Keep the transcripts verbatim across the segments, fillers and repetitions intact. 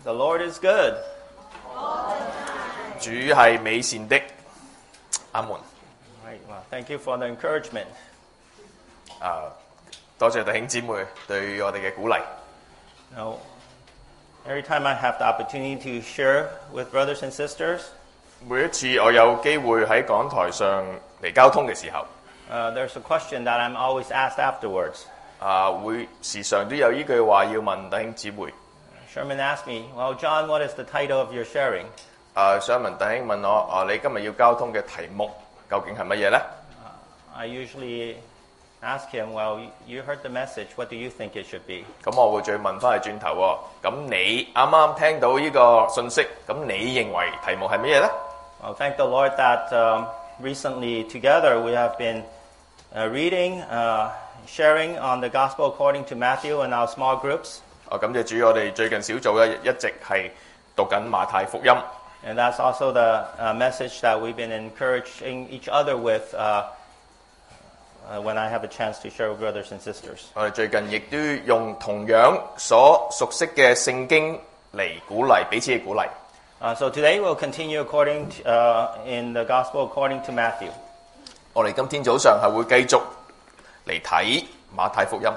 The Lord is good. 主係美善的，阿門。 Right, well, thank you for the encouragement. 啊，多謝弟兄姊妹對我哋嘅鼓勵。 Now, every time I have the opportunity to share with brothers and sisters, 每一次我有機會喺講台上嚟交通嘅時候， uh, there's a question that I'm always asked afterwards. 啊，會時常都有呢句話要問弟兄姊妹。 Sherman asked me, well, John, what is the title of your sharing? 啊，想問弟兄問我，啊，你今日要交通嘅題目究竟係乜嘢呢？ Uh, I usually ask him, well, you heard the message. What do you think it should be? 咁我會再問翻去轉頭喎。咁你啱啱聽到呢個信息，咁你認為題目係乜嘢呢？ Well, thank the Lord that um, recently together we have been uh, reading, uh, sharing on the Gospel according to Matthew in our small groups. 啊，感謝主，我哋最近小組咧一直係讀緊馬太福音。 And that's also the uh, message that we've been encouraging each other with uh, uh, when I have a chance to share with brothers and sisters. 我哋最近亦都用同樣所熟悉嘅聖經嚟鼓勵彼此嘅鼓勵。 Uh, so today we'll continue according to, uh, in the Gospel according to Matthew. 我哋今天早上係會繼續嚟睇馬太福音。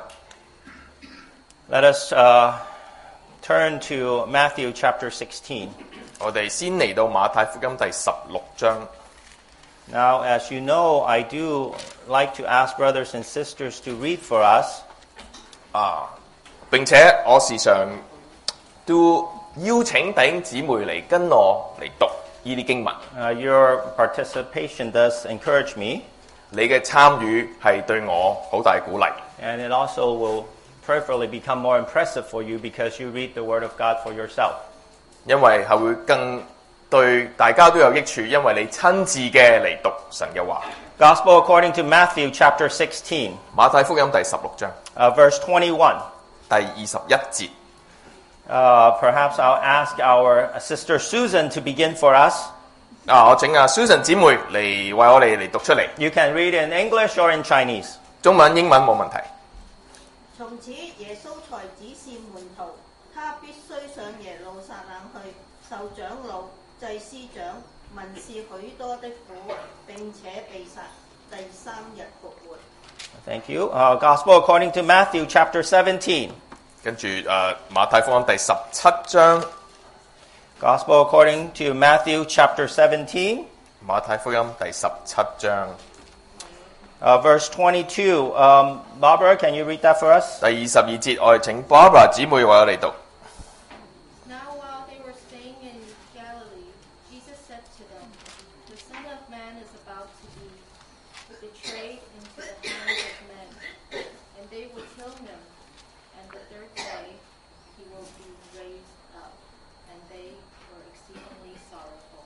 Let us uh, turn to Matthew chapter sixteen. 我哋先嚟到馬太福音第十六章。 Now, as you know, I do like to ask brothers and sisters to read for us. 啊，並且我時常都邀請弟兄姊妹嚟跟我嚟讀呢啲經文。 Uh, your participation does encourage me, 你嘅參與係對我好大鼓勵。 and it also will prayerfully become more impressive for you because you read the Word of God for yourself. 因為係會更對大家都有益處，因為你親自嘅嚟讀神嘅話。 Gospel according to Matthew chapter sixteen, 馬太福音第十六章 uh, verse twenty-one. 第二十一節。 Uh, perhaps I'll ask our sister Susan to begin for us. 啊，我請阿 Susan 姊妹嚟為我哋嚟讀出嚟。 You can read in English or in Chinese. 中文、英文冇問題。 從此耶穌才指示門徒，他必須上耶路撒冷去，受長老、祭司長、文士許多的苦，並且被殺，第三日復活。 Thank you. Uh, Gospel according to Matthew chapter seventeen. 跟住誒、呃、馬太福音第十七章。 Gospel according to Matthew chapter seventeen. 馬太福音第十七章 Uh, verse twenty-two. Um, Barbara, can you read that for us? 第二十二節，我哋請 Barbara 姊妹為我哋讀。 Now while they were staying in Galilee, Jesus said to them, "The Son of Man is about to be betrayed into the hands of men, and they will kill him, and the third day he will be raised up." And they were exceedingly sorrowful.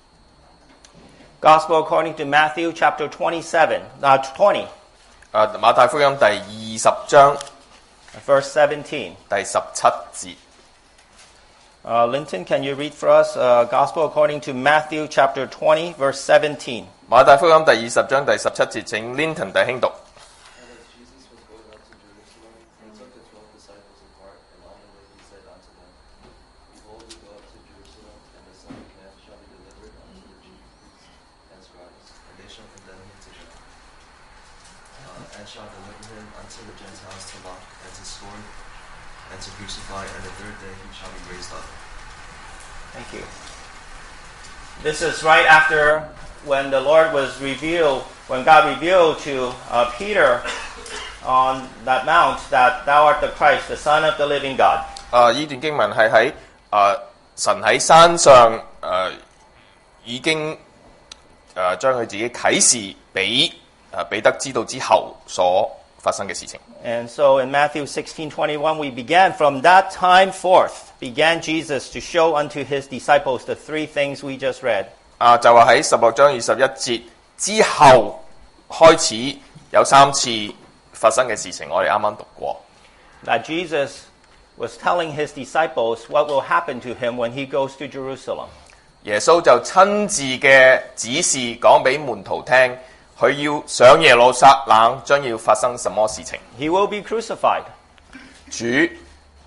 Gospel according to Matthew chapter twenty-seven. Uh, twenty. 誒、馬太福音第二十章 Verse seventeen. 第十七節。 Uh, Linton, can you read for us uh, Gospel according to Matthew chapter twenty, verse seventeen? 馬太福音第二十章第十七節，請 Linton 弟兄讀。 And as Jesus was going up to Jerusalem, he took the twelve disciples apart, and on the way he said unto them, Behold, we go up to Jerusalem, and the Son of Man shall be delivered unto the chief priests and scribes, and they shall condemn him to death, uh, and shall deliver him unto the Gentiles to mock, and to scorn, and to crucify, and the third day he shall be raised up. Thank you. This is right after when the Lord was revealed, when God revealed to uh, Peter on that mount that thou art the Christ, the Son of the living God. 啊！呢段經文係喺啊神喺山上誒、呃、已經誒、呃、將佢自己啟示俾誒彼得知道之後所發生嘅事情。 And so in Matthew sixteen twenty-one, we began from that time forth, began Jesus to show unto his disciples the three things we just read. 啊，就話喺十六章二十一節之後開始有三次發生嘅事情，我哋啱啱讀過。 That Jesus was telling his disciples what will happen to him when he goes to Jerusalem. 耶穌就親自嘅指示講俾門徒聽，佢要上耶路撒冷將要發生什麼事情。 He will be crucified. 主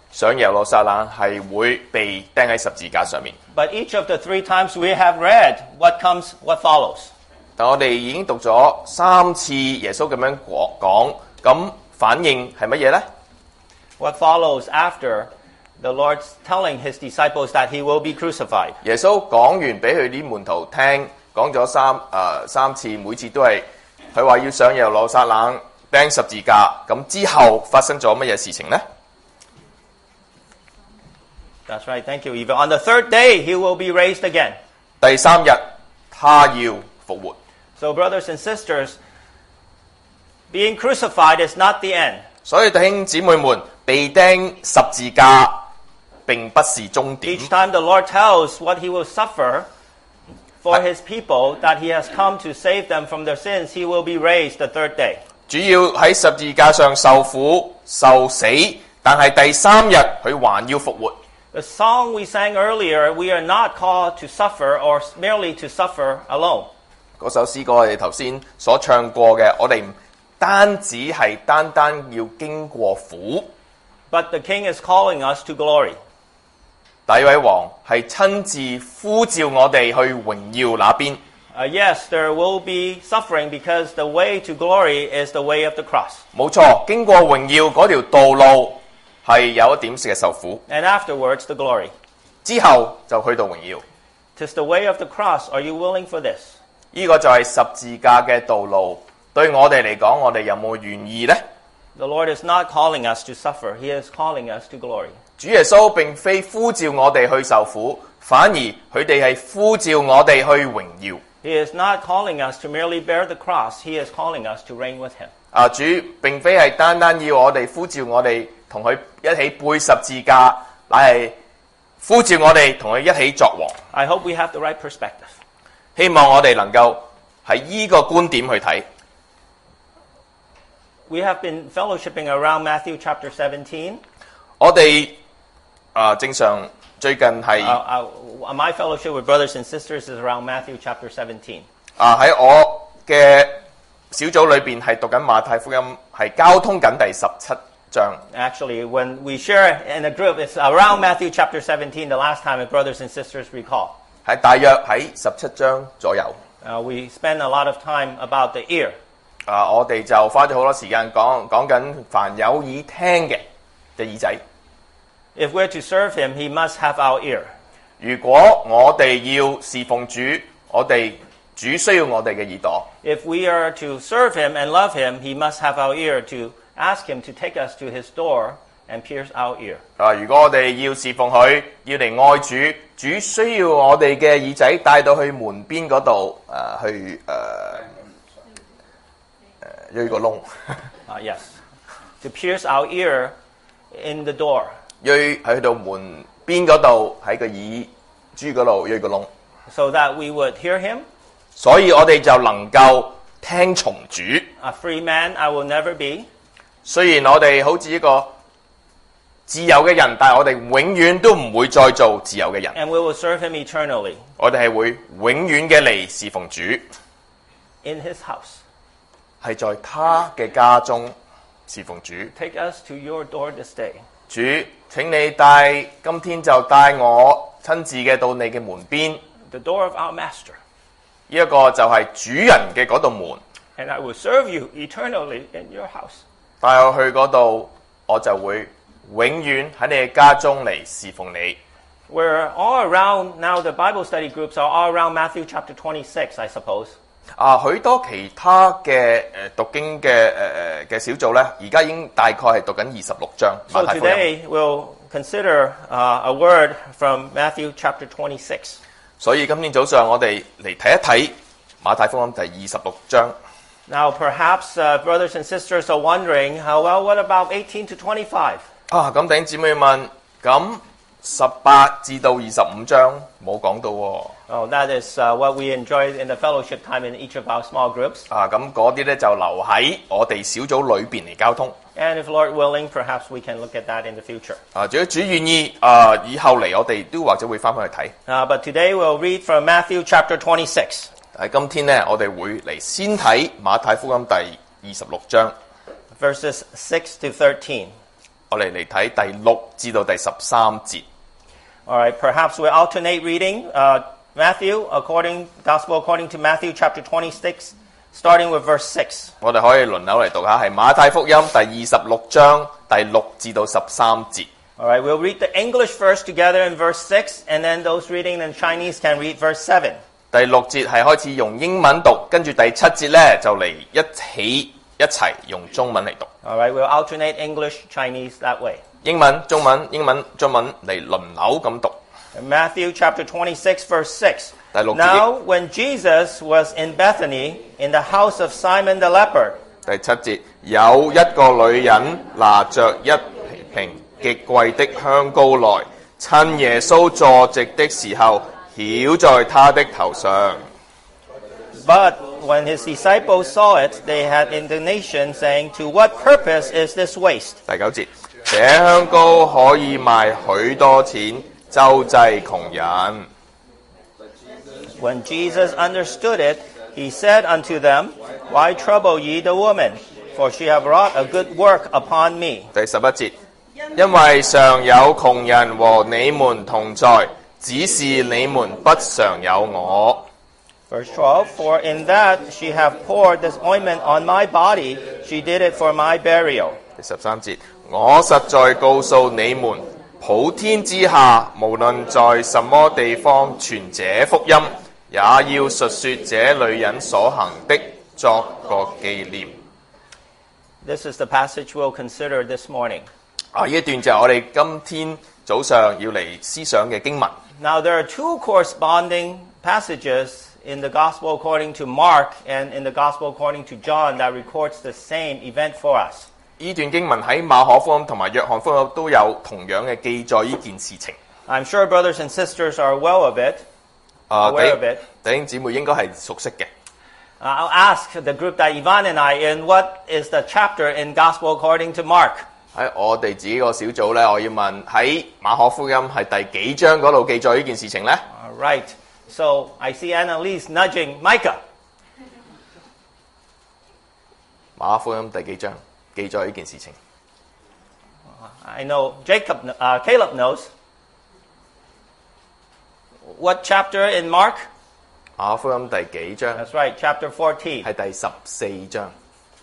上耶路撒冷係會被釘喺十字架上面。 But each of the three times we have read, what comes, what follows? 但我哋已經讀咗三次耶穌咁樣講，咁反應係乜嘢呢？ What follows after the Lord's telling his disciples that he will be crucified? 耶穌講完俾佢啲門徒聽，講咗三誒、呃、三次，每次都係佢話要上耶路撒冷釘十字架。咁之後發生咗乜嘢事情呢？ That's right, thank you, Eva. On the third day, he will be raised again. 第三日，他要復活。 So, brothers and sisters, being crucified is not the end. 所以弟兄姊妹們，被釘十字架並不是終點。 Each time the Lord tells what he will suffer for his people, that he has come to save them from their sins, he will be raised the third day. 主要喺十字架上受苦受死，但係第三日佢還要復活。 The song we sang earlier, we are not called to suffer or merely to suffer alone. 嗰首詩歌我哋頭先所唱過嘅，我哋唔單止係單單要經過苦， But the King is calling us to glory. 第一位王係親自呼召我哋去榮耀那邊。 Uh, yes, there will be suffering because the way to glory is the way of the cross. 冇錯，經過榮耀嗰條道路係有一點嘅受苦， And afterwards, the glory. 之後就去到榮耀。 'Tis the way of the cross. Are you willing for this? 呢個就係十字架嘅道路。對我哋嚟講，我哋有冇願意呢？ The Lord is not calling us to suffer. He is calling us to glory. 主耶穌並非呼召我哋去受苦，反而佢哋係呼召我哋去榮耀。 He is not calling us to merely bear the cross. He is calling us to reign with him. 啊，主並非係單單要我哋呼召我哋同佢一起背十字架，乃係呼召我哋同佢一起作王。 I hope we have the right perspective. 希望我哋能夠喺呢個觀點去睇。 We have been fellowshipping around Matthew chapter seventeen. 我哋啊，正常最近係 Uh, uh, my fellowship with brothers and sisters is around Matthew chapter seventeen. 啊喺我嘅小組裏邊係讀緊馬太福音，係交通緊第十七章。 Actually, when we share in a group, it's around Matthew chapter seventeen, the last time, if brothers and sisters recall. 係大約喺十七章左右。 Uh, we spend a lot of time about the ear. 啊，我哋就花咗好多時間講講緊凡有耳聽嘅嘅耳仔。 If we're to serve him, he must have our ear. 如果我哋要侍奉主，我哋主需要我哋嘅耳朵。 If we are to serve him and love him, he must have our ear to ask him to take us to his door and pierce our ear. 啊，如果我哋要侍奉佢，要嚟愛主，主需要我哋嘅耳仔帶到去門邊嗰度，誒去誒誒鋥個窿， Uh, yes. To pierce our ear in the door. 鋥喺到門邊嗰度，喺個耳珠嗰度鋥個窿， So that we would hear him. 所以我哋就能夠聽從主。 A free man I will never be. 雖然我哋好似一個自由嘅人，但係我哋永遠都唔會再做自由嘅人。 And we will serve him eternally 我哋係會永遠嘅嚟侍奉主， in his house. 係在他嘅家中侍奉主。 Take us to your door this day. 主，請你帶今天就帶我親自嘅到你嘅門邊， The door of our master. 呢一個就係主人嘅嗰道門， And I will serve you eternally in your house. 帶我去嗰度，我就會永遠喺你嘅家中嚟侍奉你。 We're all around now. The Bible study groups are all around Matthew chapter twenty-six, I suppose. 啊，許多其他嘅誒讀經嘅誒誒嘅小組咧，而家已經大概係讀緊二十六章 So 馬太福音。 today we'll consider uh, a word from Matthew chapter twenty-six. 所以今天早上我哋嚟睇一睇馬太福音第二十六章。 Now, perhaps uh, brothers and sisters are wondering, how well, what about eighteen to twenty-five? 啊，咁弟兄姊妹問，咁十八至到二十五章冇講到喎。 Oh, that is uh, what we enjoyed in the fellowship time in each of our small groups. 啊，咁嗰啲咧就留喺我哋小組裏邊嚟交通。 And if Lord willing, perhaps we can look at that in the future. 啊，如果主願意，啊，以後嚟我哋都或者會翻返去睇。 Uh, but today we'll read from Matthew chapter twenty-six. 但係今天咧，我哋會嚟先睇馬太福音第二十六章 Verses six to thirteen. 我哋嚟睇第六至到第十三節。 All right, perhaps we'll alternate reading uh, Matthew according Gospel according to Matthew chapter twenty-six, starting with verse six. 我哋可以輪流嚟讀下，係馬太福音第二十六章第六至到十三節。 All right, we'll read the English first together in verse six, and then those reading in Chinese can read verse seven. 第六節係開始用英文讀，跟住第七節咧就嚟一起一齊用中文嚟讀。 All right, we'll alternate English, Chinese that way. 英文、中文、英文、中文嚟輪流咁讀。 In Matthew chapter twenty-six, verse six. 第六節。 Now, when Jesus was in Bethany, in the house of Simon the leper, 第七節，有一個女人拿着一瓶極貴的香膏來，趁耶穌坐席的時候，曉在他的頭上。 but when his disciples saw it, they had indignation, saying, "To what purpose is this waste?" 第九節，這香膏可以賣許多錢，周濟窮人。 When Jesus understood it, he said unto them, "Why trouble ye the woman? For she hath wrought a good work upon me." 第十一節，因為常有窮人和你們同在，只是你們不常有我。 Verse twelve, "For in that she hath poured this ointment on my body, she did it for my burial." 第十三節，我實在告訴你們，普天之下，無論在什麼地方傳這福音，也要述說這女人所行的，作個紀念。 This is the passage we'll consider this morning. 啊！呢一段就係我哋今天早上要嚟思想嘅經文。 Now, there are two corresponding passages in the Gospel according to Mark and in the Gospel according to John that records the same event for us. 呢段經文喺馬可福音同埋約翰福音都有同樣嘅記載呢件事情。 I'm sure brothers and sisters are well of it, 啊， aware of 弟 it. 弟兄姊妹應該係熟悉嘅。 Uh, I'll ask the group that Ivan and I in what is the chapter in Gospel according to Mark? 喺我哋自己個小組咧，我要問喺馬可福音係第幾章嗰度記載呢件事情呢？ All right. So I see Annalise nudging Micah. 馬可福音第幾章記載呢件事情？ I know Jacob, uh, Caleb knows. What chapter in Mark? 馬可福音第幾章？ That's right, chapter fourteen. 係第十四章。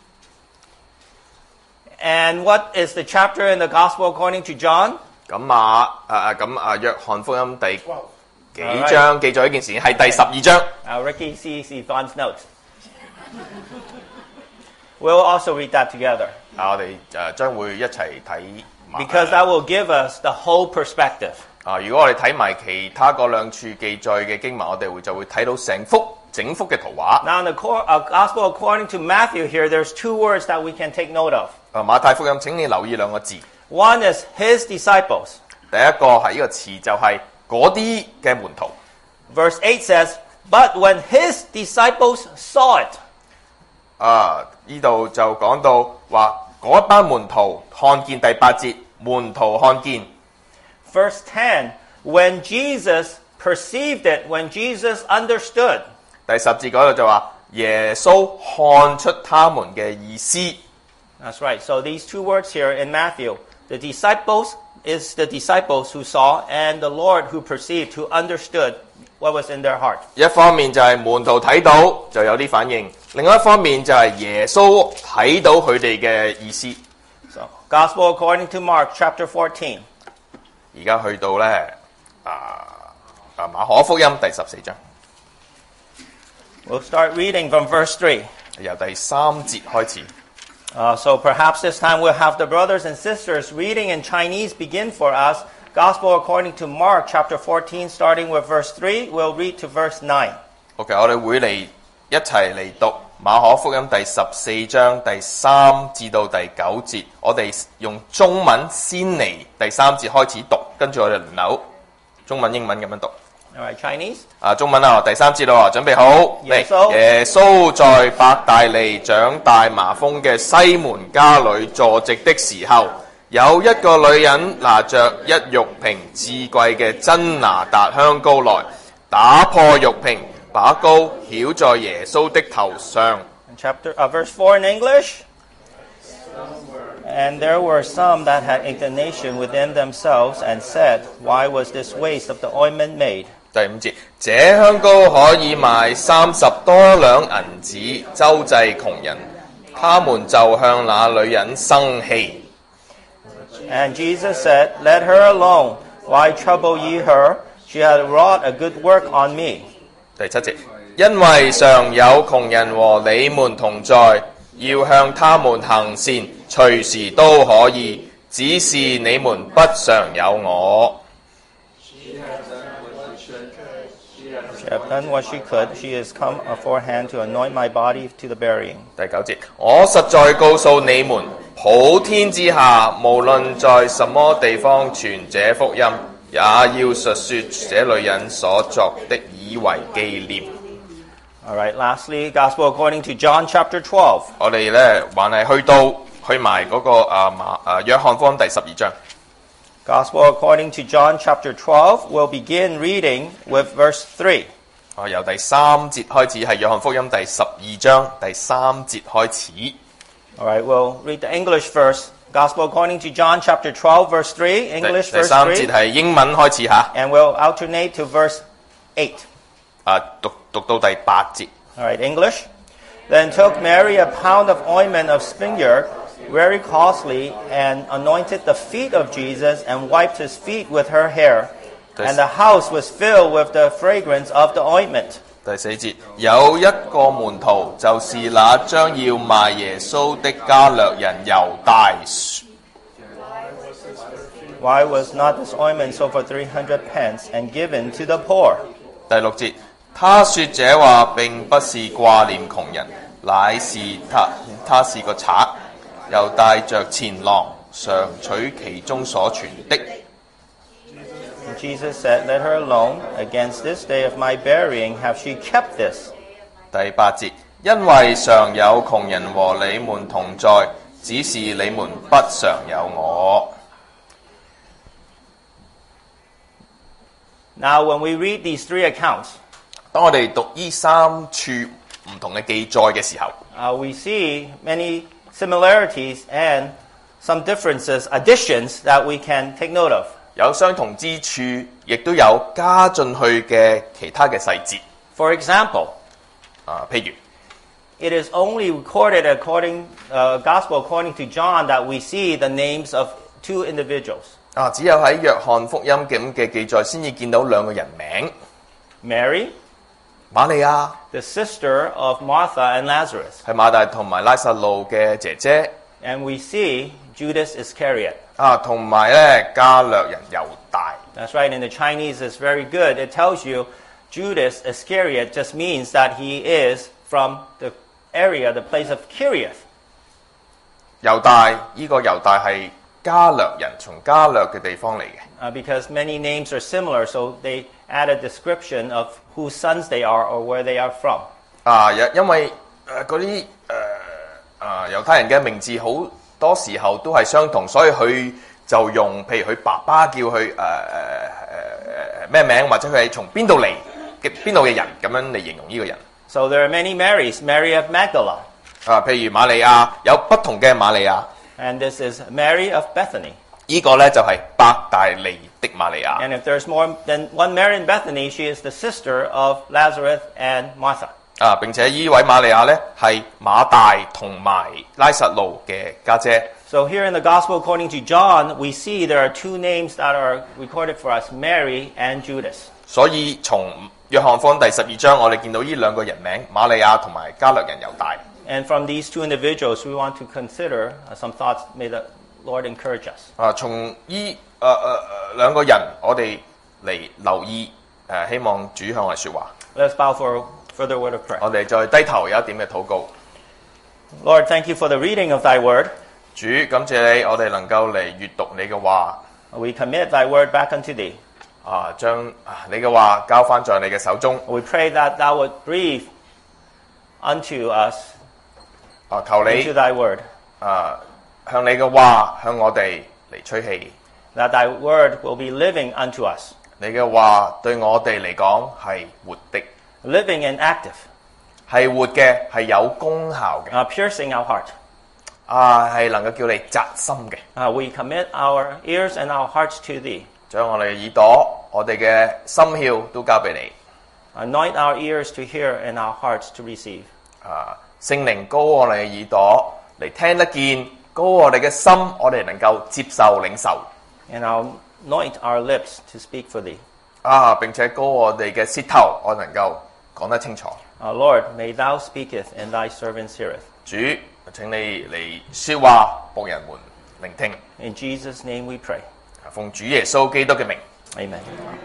And what is the chapter in the Gospel according to John? 咁馬誒誒咁啊約翰福音第幾章記載呢件事情？係第十二章。 Uh, Ricky sees Yvonne's notes. We'll also read that together 啊，我哋誒將會一齊睇馬。 because that will give us the whole perspective. 啊，如果我哋睇埋其他嗰兩處記載嘅經文，我哋會就會睇到成幅整幅嘅圖畫。 Now, in the cor- uh, Gospel according to Matthew here, there's two words that we can take note of. 啊，馬太福音請你留意兩個字。 One is his disciples. 第一個係呢個詞就係嗰啲嘅門徒。 Verse eight says, "But when his disciples saw it," 啊，呢度就講到話嗰一班門徒看見第八節，門徒看見。 Verse ten, "When Jesus perceived it," when Jesus understood. 第十節嗰度就話耶穌看出他們嘅意思。 That's right. So these two words here in Matthew, the disciples is the disciples who saw, and the Lord who perceived, who understood what was in their heart. 一方面就係門徒睇到就有啲反應，另外一方面就係耶穌睇到佢哋嘅意思。 So, Gospel according to Mark, chapter fourteen. 而家去到咧啊啊馬可福音第十四章， We'll start reading from verse three. 由第三節開始。 Uh, so perhaps this time we'll have the brothers and sisters reading in Chinese begin for us. Gospel according to Mark, chapter fourteen, starting with verse three. We'll read to verse nine. OK， 我哋會嚟一齊嚟讀馬可福音第十四章第三至到第九節。我哋用中文先嚟第三節開始讀，跟住我哋輪流中文、英文咁樣讀。 All right, Chinese. 啊，中文啊，第三節咯，準備好。 耶穌耶穌在伯大利長大麻風嘅西門家裏坐席的時候，有一個女人拿着一玉瓶至貴嘅真拿達香膏來，打破玉瓶，把膏曉在耶穌的頭上。 And chapter uh, verse four in English. And there were some that had indignation within themselves and said, Why was this waste of the ointment made? 第五節，這香膏可以賣三十多兩銀子，周濟窮人。他們就向那女人生氣。 And Jesus said, Let her alone. Why trouble ye her? She hath wrought a good work on me. 第七節，因為常有窮人和你們同在，要向他們行善，隨時都可以，只是你們不常有我。 She hath done what she could. She is come aforehand to anoint my body to the burying. 第九節，我實在告訴你們，普天之下，無論在什麼地方傳這福音，也要述說這女人所作的，以為紀念。 All right, lastly, Gospel according to John chapter twelve. 我哋咧還係去到去埋嗰、那個啊馬啊約翰福音第十二章。 Gospel according to John chapter twelve. We'll begin reading with verse three. 啊，由第三節開始係約翰福音第十二章第三節開始。 All right, we'll read the English first. Gospel according to John chapter twelve, verse three. 第 English 第 verse 三節 three. 係英文開始嚇， And we'll alternate to verse eight. 啊讀讀到第八節。 All right, English. Then took Mary a pound of ointment of spikenard, very costly, and anointed the feet of Jesus and wiped his feet with her hair. And the house was filled with the fragrance of the ointment. 第四節，有一個門徒，就是那將要賣耶穌的加略人猶大。 Why was not this ointment sold for three hundred pence and given to the poor? 第六節，他說這話並不是掛念窮人，乃是他他是個賊，又帶着錢囊，常取其中所存的。 And Jesus said, Let her alone. Against this day of my burying have she kept this. 第八節，因為常有窮人和你們同在，只是你們不常有我。 Now, when we read these three accounts, 當我哋讀呢三處唔同嘅記載嘅時候， uh, we see many similarities and some differences, additions that we can take note of. 有相同之處，亦都有加進去嘅其他嘅細節。 For example, 啊，譬如 it is only recorded according, uh, Gospel according to John that we see the names of two individuals, 啊，只有喺約翰福音咁嘅記載先至見到兩個人名， Mary, 瑪利亞 the sister of Martha and Lazarus, 係馬大同埋拉撒路嘅姐姐， and we see Judas Iscariot. 啊，同埋咧加略人猶大。 That's right, in the Chinese it's very good. It tells you Judas Iscariot just means that he is from the area, the place of Kiriath. 猶大呢、這個猶大係加略人，從加略嘅地方嚟嘅。 Uh, because many names are similar, so they add a description of whose sons they are or where they are from. 啊，因因為誒嗰啲誒啊猶太人嘅名字好多時候都係相同，所以佢就用譬如佢爸爸叫佢誒誒誒誒咩名，或者佢係從邊度嚟嘅邊度嘅人咁樣嚟形容呢個人。 So there are many Marys. Mary of Magdala, 啊，譬如瑪利亞有不同嘅瑪利亞， and this is Mary of Bethany. 呢個咧就係伯大利的瑪利亞。 And if there's more than one Mary in Bethany, she is the sister of Lazarus and Martha. 啊，並且呢位瑪利亞咧係馬大同埋拉撒路嘅家姐。 So here in the Gospel according to John, we see there are two names that are recorded for us, Mary and Judas. 所以從約翰福音第十二章，我哋見到呢兩個人名瑪利亞同埋加略人猶大。 And from these two individuals, we want to consider uh, some thoughts. May the Lord encourage us. 啊，從呢誒誒兩個人，我哋嚟留意誒、呃，希望主向我哋説話。 Let's bow for a further word of prayer. 我哋再低頭有一點嘅禱告。 Lord, thank you for the reading of thy word. 主感謝你，我哋能夠嚟閱讀你嘅話。 We commit thy word back unto thee. 啊，將啊你嘅話交翻在你嘅手中。 We pray that thou would breathe unto us 啊，求 into 你 thy word, 啊向你嘅話向我哋嚟吹氣。 that thy word will be living unto us, 你嘅話對我哋嚟講係活的， living and active, 係活嘅，係有功效嘅， uh, piercing our heart, 啊，係能夠叫你扎心嘅。 Uh, we commit our ears and our hearts to Thee. 將我哋嘅耳朵、我哋嘅心竅都交俾你。 Anoint our ears to hear and our hearts to receive. 啊，聖靈高我哋嘅耳朵嚟聽得見，高我哋嘅心，我哋能夠接受領受。 And anoint our lips to speak for Thee. 啊，並且高我哋嘅舌頭，我能夠講得清楚。 Uh, Lord, may Thou speaketh and Thy servants heareth. 主，請你嚟說話，僕人們聆聽。 In Jesus' name we pray. 奉主耶穌基督嘅名。 Amen.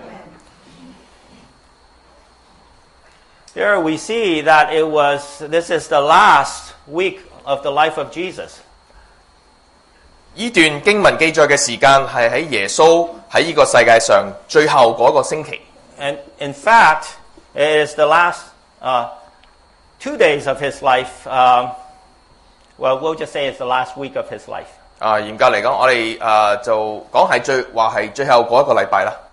Here we see that it was, this is the last week of the life of Jesus. 呢段經文記載嘅時間係喺耶穌喺呢個世界上最後嗰個星期。 And in fact, it is the last uh, two days of his life. Um, well, we'll just say it's the last week of his life. 啊，嚴格嚟講，我哋誒、呃、就講係最話係最後嗰一個禮拜啦。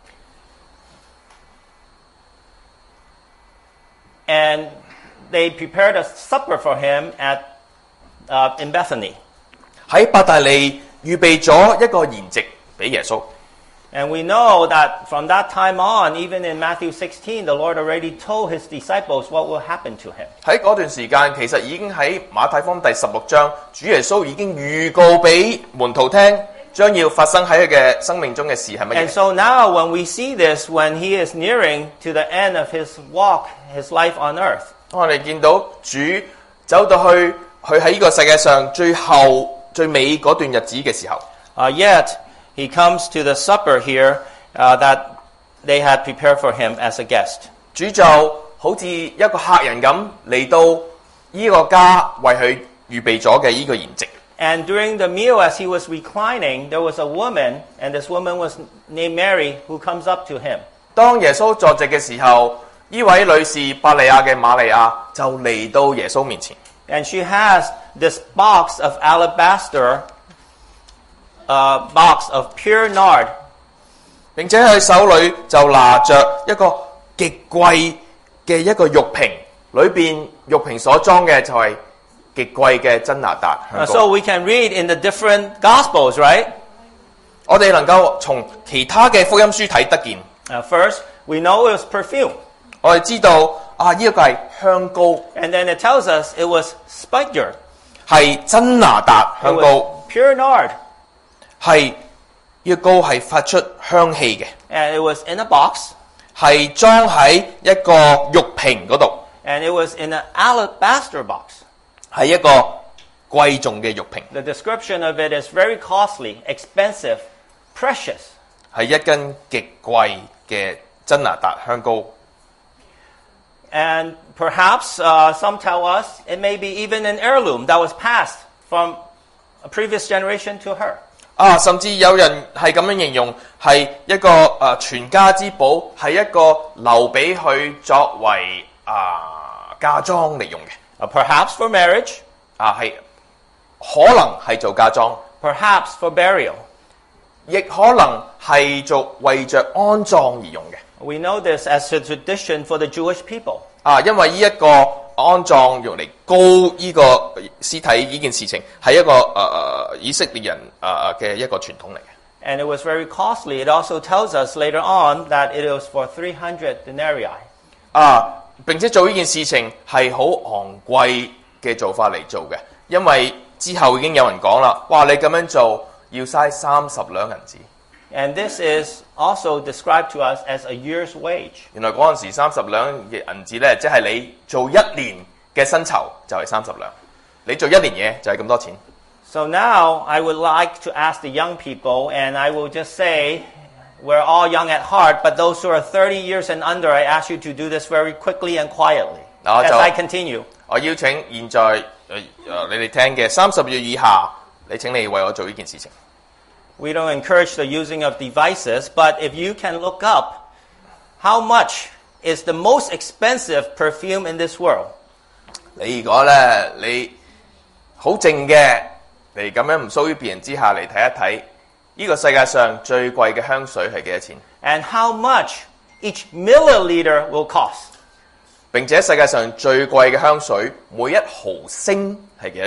And they prepared a supper for him at uh, in Bethany. 喺伯大尼預備咗一個筵席俾耶穌。 And we know that from that time on, even in Matthew sixteen, the Lord already told his disciples what will happen to him. 喺嗰段時間，其實已經喺馬太福音第十六章，主耶穌已經預告俾門徒聽，將要發生喺佢嘅生命中嘅事係乜 And 嘢。 so now when we see this, when he is nearing to the end of his walk, his life on earth, 當我哋見到主走到去，佢喺呢個世界上最後最尾嗰段日子嘅時候， uh, yet he comes to the supper here uh, that they had prepared for him as a guest. 主就好似一個客人咁嚟到呢個家為佢預備咗嘅呢個筵席。 And during the meal, as he was reclining, there was a woman, and this woman was named Mary, who comes up to him. 當耶穌坐席嘅時候，呢位女士伯利亞嘅瑪利亞就嚟到耶穌面前。 And she has this box of alabaster, uh, box of pure nard. 並且佢手裏就拿着一個極貴嘅一個玉瓶，裏邊玉瓶所裝嘅就係極貴嘅真拿達 Uh, 香 so 膏。 we can read in the different Gospels, right? 我哋能夠從其他嘅福音書睇得見。 Uh, first, we know it was perfume. 我哋知道啊，呢、這個係香膏， And then it tells us it was spikenard. 係真拿達 It 香 was 膏， pure nard. 係呢、這個膏係發出香氣嘅， And it was in a box. 係裝喺一個玉瓶嗰度， And it was in an alabaster box. 係一個貴重嘅玉瓶， The description of it is very costly, expensive, precious. 係一根極貴嘅真拿達香膏。 And perhaps uh, some tell us it may be even an heirloom that was passed from a previous generation to her. 啊，甚至有人係咁樣形容，係一個誒、呃、全家之寶，係一個留俾佢作為啊嫁妝嚟用嘅。 Uh, perhaps for marriage, 啊，係可能係做嫁妝， perhaps for burial. 亦可能係做為着安葬而用嘅。 We know this as a tradition for the Jewish people. 啊，因為呢一個安葬用嚟膏呢個屍體呢件事情係一個誒誒、呃、以色列人誒嘅、呃、一個傳統嚟嘅。 And it was very costly. It also tells us later on that it was for three hundred denarii. 啊，並且做呢件事情係好昂貴嘅做法嚟做嘅，因為之後已經有人講啦，哇！你咁樣做要嘥三十兩銀子。 And this is also described to us as a year's wage. 原來嗰陣時三十兩嘅銀子咧，即係你做一年嘅薪酬就係三十兩，你做一年嘢就係咁多錢。 So now I would like to ask the young people, and I will just say, we're all young at heart, but those who are thirty years and under, I ask you to do this very quickly and quietly Now, as so- I continue. 我邀請現在誒誒、呃、你哋聽嘅三十歲以下，你請你為我做呢件事情。 We don't encourage the using of devices, but if you can look up how much is the most expensive perfume in this world, 你如果咧你好靜嘅，你咁樣唔騷於別人之下嚟睇一睇，呢、這個世界上最貴嘅香水係幾多錢？ and how much each milliliter will cost, 並且世界上最貴嘅香水每一毫升係幾多錢？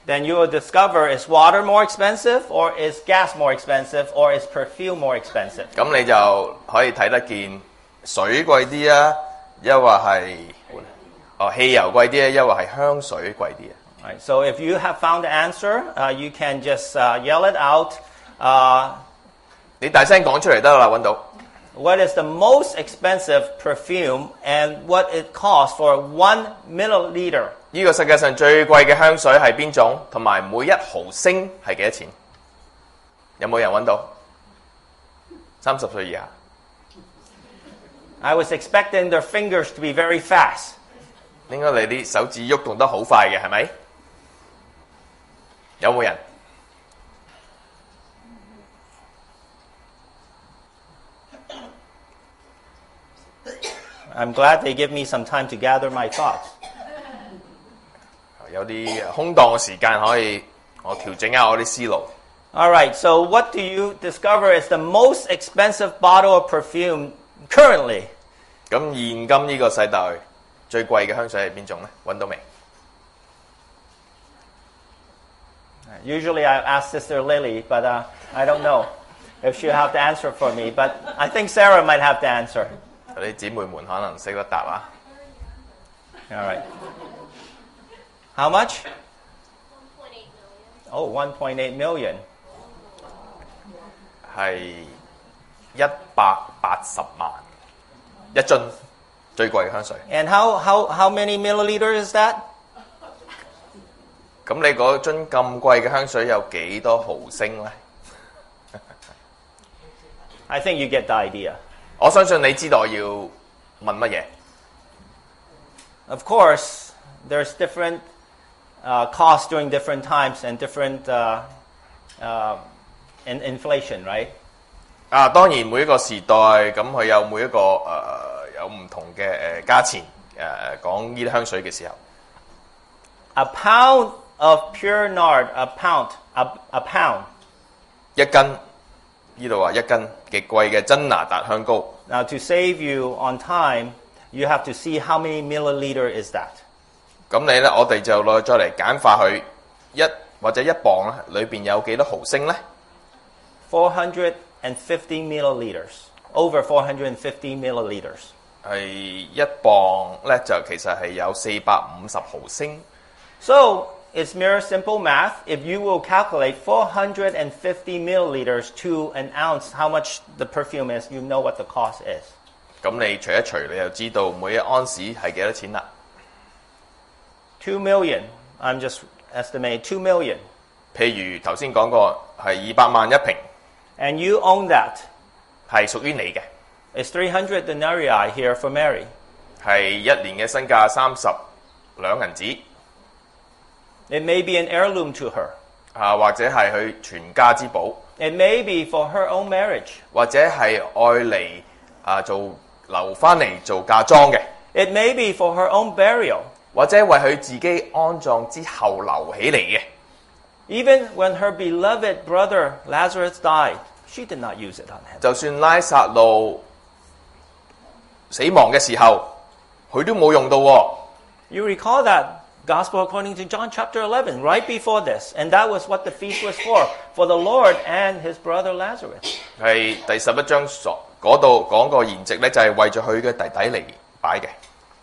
then you will discover is water more expensive, or is gas more expensive, or is perfume more expensive. 咁你就可以睇得見水貴啲啊，抑或係哦汽油貴啲啊，抑或係香水貴啲啊？ Right, so if you have found the answer, uh, you can just uh, yell it out. Uh, 你大聲講出嚟得啦，揾到。 what is the most expensive perfume and what it costs for one milliliter? 呢個世界上最貴嘅香水係邊種？同埋每一毫升係幾多錢？有冇人揾到？三十歲以下。 I was expecting their fingers to be very fast. 應該你啲手指喐動得好快嘅，係咪？有冇人？ I'm glad they give me some time to gather my thoughts. 有啲空檔嘅時間可以我調整下我啲思路。 All right, so what do you discover is the most expensive bottle of perfume currently? 咁現今呢個世代最貴嘅香水係邊種呢？揾到未？ Usually I ask Sister Lily, but uh, I don't know if she'll have the answer for me. But I think Sarah might have the answer. 有啲姊妹們可能識得答啊。 All right. How much? one point eight million. Oh, one point eight million. 係一百八十萬一樽最貴嘅香水。 And how, how, how many milliliters is that? 咁你嗰樽咁貴嘅香水有幾多毫升呢？ I think you get the idea. 我相信你知道我要問乜嘢。 Of course, there's different uh, costs during different times and different uh, uh, in inflation, right? 啊，當然每一個時代咁佢有每一個誒、呃、有唔同嘅誒價錢誒講呢啲香水嘅時候。 A pound of pure nard, a pound, a, a pound. 一斤呢度話一斤極貴嘅真拿達香膏。 Now, to save you on time, you have to see how many milliliter is that. 咁你咧，我哋就來再嚟簡化佢一或者一磅咧，裏邊有幾多毫升咧？ four hundred fifty milliliters, over four hundred fifty milliliters. 係一磅咧，就其實係有四百五十毫升。 So, it's mere simple math. If you will calculate four hundred fifty milliliters to an ounce, how much the perfume is, you know what the cost is. 咁你除一除，你就知道每一安士係幾多錢啦。 two million. I'm just estimating two million. 譬如頭先講過係二百萬一瓶， And you own that. 係屬於你嘅， It's three hundred denarii here for Mary. 係一年嘅身價三十兩銀子， It may be an heirloom to her. 啊或者係佢全家之寶， It may be for her own marriage. 或者係愛嚟啊做留翻嚟做嫁妝嘅， It may be for her own burial. 或者為佢自己安葬之後留起嚟嘅。 Even when her beloved brother Lazarus died, she did not use it on him. 就算拉撒路死亡嘅時候，佢都冇用到喎。 You recall that Gospel according to John chapter eleven, right before this. And that was what the feast was for, for the Lord and his brother Lazarus. 係第十一章所嗰度講個筵席咧，就係為咗佢嘅弟弟嚟擺嘅。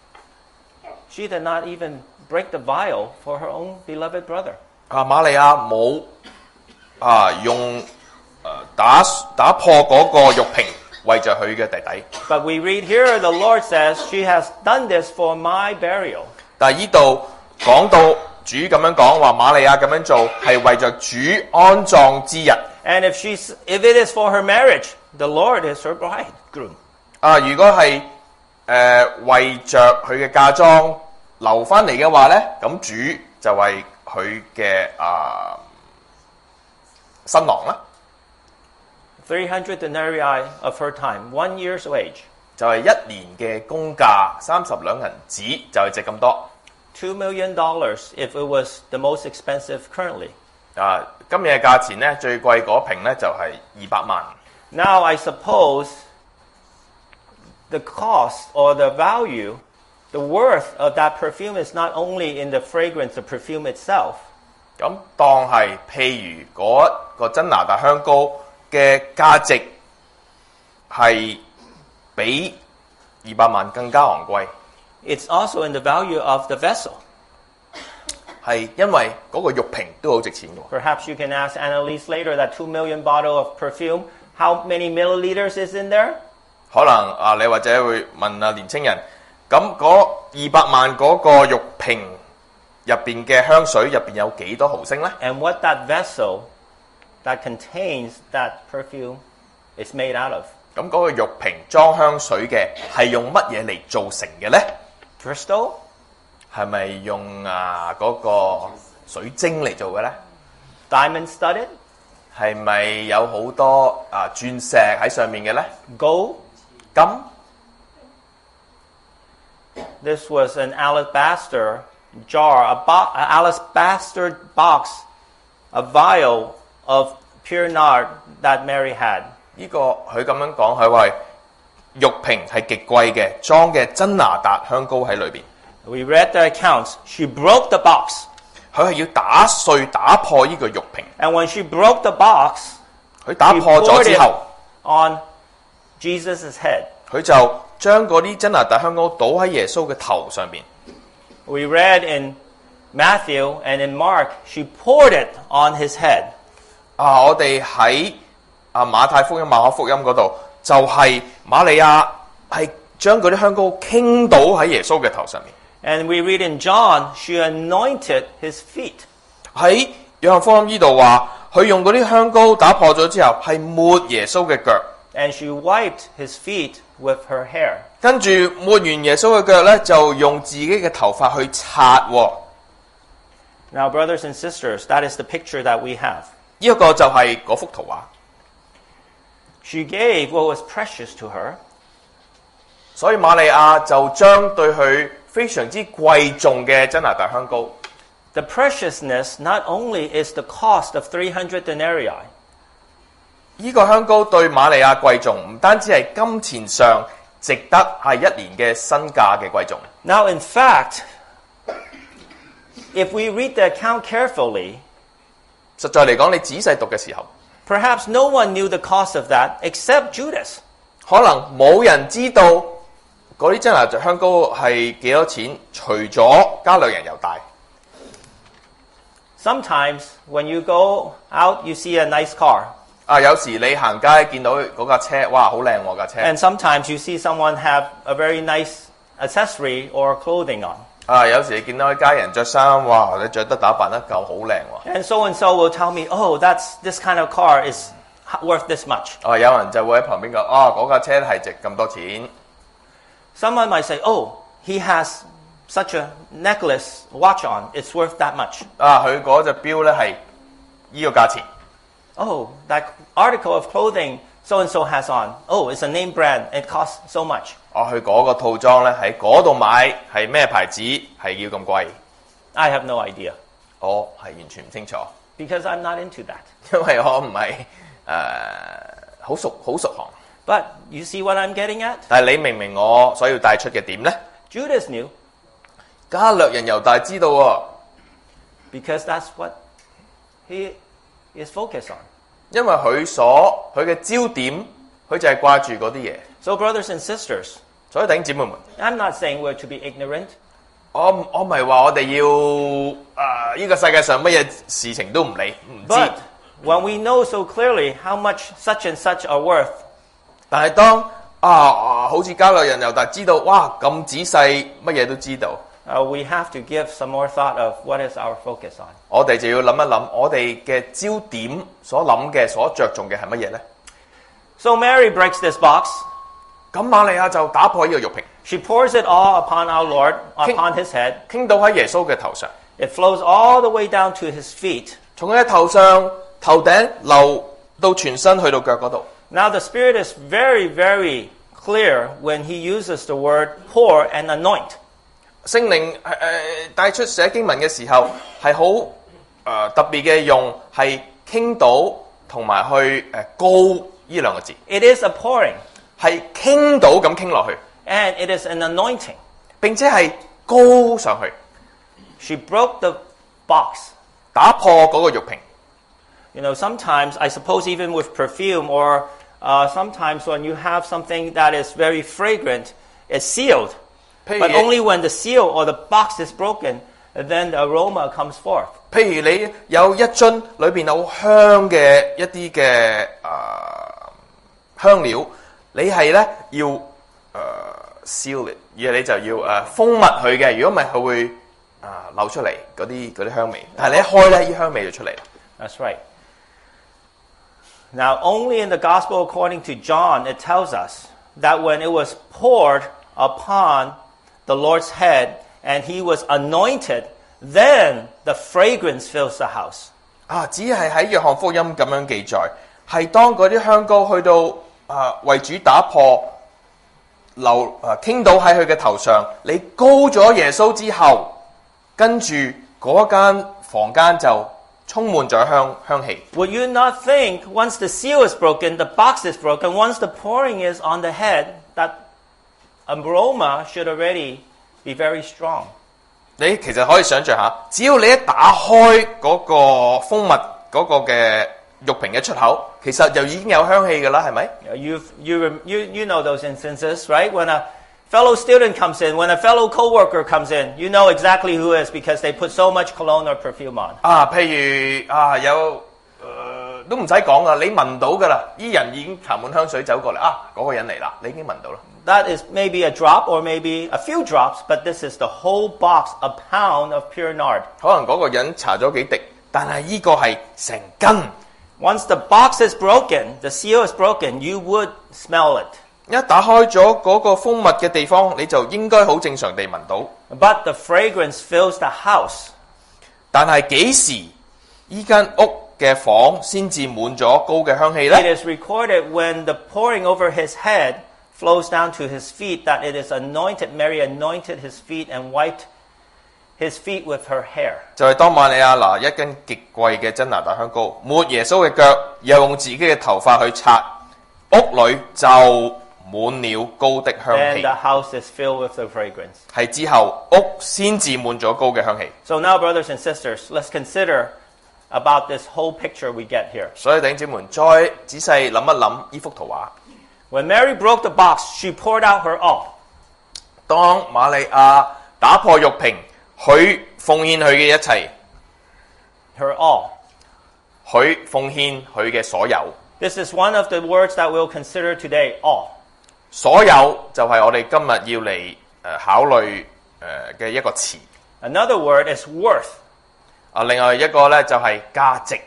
She did not even break the vial for her own beloved brother. 啊，瑪利亞冇啊用誒、呃、打打破嗰個玉瓶，為咗佢嘅弟弟。 But we read here, the Lord says, she has done this for my burial. 但係呢度講到主咁樣講話，瑪利亞咁樣做係為咗主安葬之日。 And if she's, if it is for her marriage, the Lord is her bridegroom. 啊，如果係誒、呃、為着佢嘅嫁妝留翻嚟嘅話咧，咁主就係佢嘅啊新郎啦， three hundred denarii of her time, one year's wage. 就係一年嘅工價三十兩銀子，就係值咁多。 two million dollars if it was the most expensive currently. 啊，今日嘅價錢咧，最貴嗰瓶咧就係二百萬。 Now, I suppose the cost or the value, the worth of that perfume is not only in the fragrance of perfume itself. 咁當係譬如嗰個真拿達香膏嘅價值係比二百萬更加昂貴， It's also in the value of the vessel. 係因為嗰個玉瓶都好值錢嘅。 Perhaps you can ask Annalise later that two million bottle of perfume, how many milliliters is in there? 可能啊，你或者會問啊年青人，咁嗰二百萬嗰個玉瓶入邊嘅香水入邊有幾多毫升呢？ And what that vessel that contains that perfume is made out of. 咁嗰個玉瓶裝香水嘅係用乜嘢嚟做成嘅呢？ Crystal? 係咪用啊嗰個水晶嚟做嘅呢？ Diamond studded? 係咪有好多啊鑽石喺上面嘅呢？ Gold? 金？ This was an alabaster jar, a, bo- an alabaster box, a vial of pure nard that Mary had. 呢、個佢咁樣講，佢話玉瓶係極貴嘅，裝嘅真拿達香膏喺裏邊。 We read the accounts. She broke the box. 佢係要打碎、打破呢個玉瓶。 And when she broke the box, 佢打 she 破咗 poured 之 it 後， on Jesus' head. 佢就將嗰啲真拿達香膏倒喺耶穌嘅頭上邊。 We read in Matthew and in Mark, she poured it on his head. 啊，我哋喺啊馬太福音、馬可福音嗰度，就係、瑪利亞係將嗰啲香膏傾倒喺耶穌嘅頭上面。 And we read in John, she anointed his feet. 喺約翰福音呢度話，佢用嗰啲香膏打破咗之後，係抹耶穌嘅腳， And she wiped his feet with her hair. 跟住抹完耶穌嘅腳咧，就用自己嘅頭髮去擦、喎。 Now, brothers and sisters, that is the picture that we have. 呢一個就係嗰幅圖畫。 She gave what was precious to her, 所以瑪利亞就將對佢非常之貴重嘅真拿達香膏， the preciousness not only is the cost of three hundred denarii, 呢、個香膏對瑪利亞貴重，唔單止係金錢上值得係一年嘅身價嘅貴重。 Now, in fact, if we read the account carefully, 實在嚟講，你仔細讀嘅時候， perhaps no one knew the cost of that except Judas. 可能冇人知道嗰啲真拿達香膏係幾多錢，除咗加略人猶大。 Sometimes when you go out, you see a nice car. 啊，有時你行街見到嗰架車，哇，好靚喎架車。 And sometimes you see someone have a very nice accessory or clothing on. 啊，有時你見到啲家人着衫，哇，你着得打扮得夠好靚喎。 And so and so will tell me, oh, that's this kind of car is worth this much. 啊，有人就會喺旁邊講，啊，嗰架車係值咁多錢。 Someone might say, oh, he has such a necklace, watch on, it's worth that much. 啊，佢嗰隻錶咧係呢個價錢。 Oh, that article of clothing so and so has on. Oh, it's a name brand, it costs so much. 我去嗰個套裝咧喺嗰度買係咩牌子，係要咁貴？ I have no idea 我係完全唔清楚， because I'm not into that. 因為我唔係誒好熟好熟行。 But you see what I'm getting at? 但係你明唔明我所要帶出嘅點呢？ Judas knew 加略人猶大知道喎， because that's what he is focused on. 因為佢所佢嘅焦點，佢就係掛住嗰啲嘢。 So, brothers and sisters, 所以弟兄姊妹們， I'm not saying we're to be ignorant, 我我唔係話我哋要誒呢、個世界上乜嘢事情都唔理唔知， but when we know so clearly how much such and such are worth, 但係當啊啊好似加略人猶大知道，哇咁仔細乜嘢都知道， uh, we have to give some more thought of what is our focus on. 我哋就要諗一諗，我哋嘅焦點所諗嘅、所着重嘅係乜嘢呢？ So Mary breaks this box. 咁瑪利亞就打破呢個玉瓶， She pours it all upon our Lord, King- upon his head. 傾倒喺耶穌嘅頭上， It flows all the way down to his feet. 從佢嘅頭上頭頂流到全身去到腳嗰度。 Now the Spirit is very, very clear when he uses the word pour and anoint. 聖靈誒誒帶出寫經文嘅時候係好誒特別嘅用係傾倒同埋去誒高呢兩個字， It is a pouring, 係傾倒咁傾落去， and it is an anointing. 並且係高上去， She broke the box, 打破嗰個玉瓶。 You know, sometimes I suppose even with perfume or uh, sometimes when you have something that is very fragrant, it's sealed. 譬如 But only when the seal or the box is broken, then the aroma comes forth. 譬如你有一樽裏邊有香嘅一啲嘅誒香料，你係咧要誒、呃、seal it，而你就要誒、呃、封密佢嘅，如果唔係佢會誒、呃、流出嚟嗰啲嗰啲香味。但係你一開咧，啲香味就出嚟啦。 That's right. Now, only in the Gospel according to John, it tells us that when it was poured upon the Lord's head and he was anointed, then the fragrance fills the house. 啊，只係喺約翰福音咁樣記載，係當嗰啲香膏去到啊為主打破流啊傾倒喺佢嘅頭上，你膏咗耶穌之後，跟住嗰間房間就充滿咗香香氣。 Would you not think once the seal is broken, the box is broken, once the pouring is on the head, that aroma should already be very strong? 你其實可以想象下，只要你一打開嗰個蜂蜜嗰個嘅玉瓶嘅出口，其實就已經有香氣㗎啦，係咪？ You've, you, you, you know those instances, right? When a fellow student comes in, when a fellow coworker comes in, you know exactly who it is because they put so much cologne or perfume on. 啊，譬如啊有誒、呃、都唔使講噶，你聞到㗎啦，啲人已經搽滿香水走過嚟啊，嗰、那個人嚟啦，你已經聞到啦。 That is maybe a drop or maybe a few drops, but this is the whole box, a pound of pure nard. 可能嗰個人搽咗幾滴，但係呢個係成斤。 Once the box is broken, the seal is broken, you would smell it. 一打開咗嗰個蜂蜜嘅地方，你就應該好正常地聞到。 But the fragrance fills the house. 但係幾時依間屋嘅房先至滿咗高嘅香氣呢？ It is recorded when the pouring over his head flows down to his feet that it is anointed. Mary anointed his feet and wiped his feet with her hair. 就係當瑪利亞拿一根極貴嘅真拿大香膏，抹耶穌嘅腳，又用自己嘅頭髮去擦，屋裏就滿了高的香 Then 氣。 the house is filled with the fragrance. 係之後屋先至滿咗高嘅香氣。 So now, brothers and sisters, let's consider about this whole picture we get here. 所以弟兄姊妹，再仔細諗一諗呢幅圖畫。 When Mary broke the box, she poured out her all. 當瑪利亞打破玉瓶，佢奉獻佢嘅一切， Her all. 佢奉獻佢嘅所有。 This is one of the words that we'll consider today, all. 所有就係我哋今日要嚟誒、呃、考慮誒嘅、呃、一個詞。 Another word is worth. 啊，另外一個咧就係價值，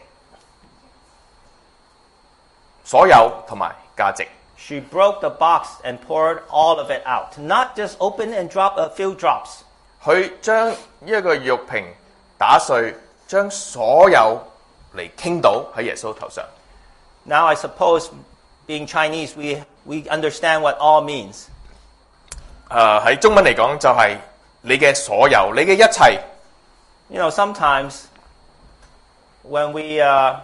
所有同埋價值。 She broke the box and poured all of it out. Not just open and drop a few drops. 佢將一個玉瓶打碎，將所有嚟傾倒喺耶穌頭上。 Now I suppose, being Chinese, we, we understand what all means. 誒喺中文嚟講就係你嘅所有，你嘅一切。 You know, sometimes when we uh,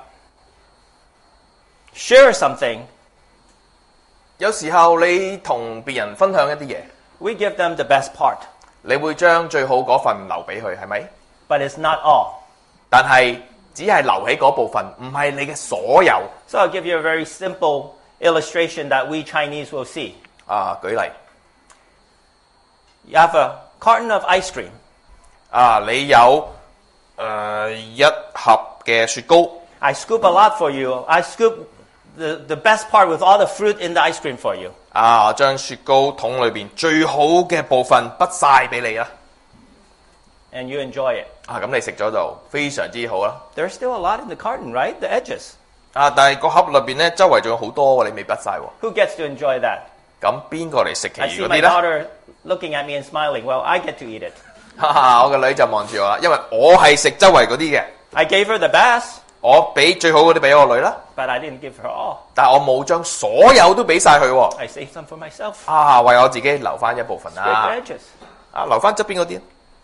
share something, 有時候你同別人分享一啲嘢， we give them the best part, 你會將最好嗰份留俾佢，係咪？ but it's not all. 但係只係留起嗰部分，唔係你嘅所有。 So I'll give you a very simple illustration that we Chinese will see. 啊，舉例， You have a carton of ice cream. 啊，你有誒、呃、一盒嘅雪糕， I scoop a lot for you. I scoop the, the best part with all the fruit in the ice cream for you. 啊，將雪糕桶裏邊最好嘅部分畢晒俾你啦。 And you enjoy it. 啊，咁你食咗就非常之好啦。 There's still a lot in the carton, right? The edges. 啊，但係個盒裏邊咧，周圍仲有好多喎，你未畢晒喎。 Who gets to enjoy that? 咁邊個嚟食其 I 餘 see 嗰 my 啲咧？ daughter looking at me and smiling. Well, I get to eat it. 哈哈，我個女就望住我啦，因為我係食周圍嗰啲嘅， I gave her the best, 我俾最好嗰啲俾我個女啦， but I didn't give her all. 但係我冇將所有都俾晒佢喎。 I saved some for myself. 啊，為我自己留翻一部分 Scrape 啦 the。edges. 啊，留翻側邊嗰啲，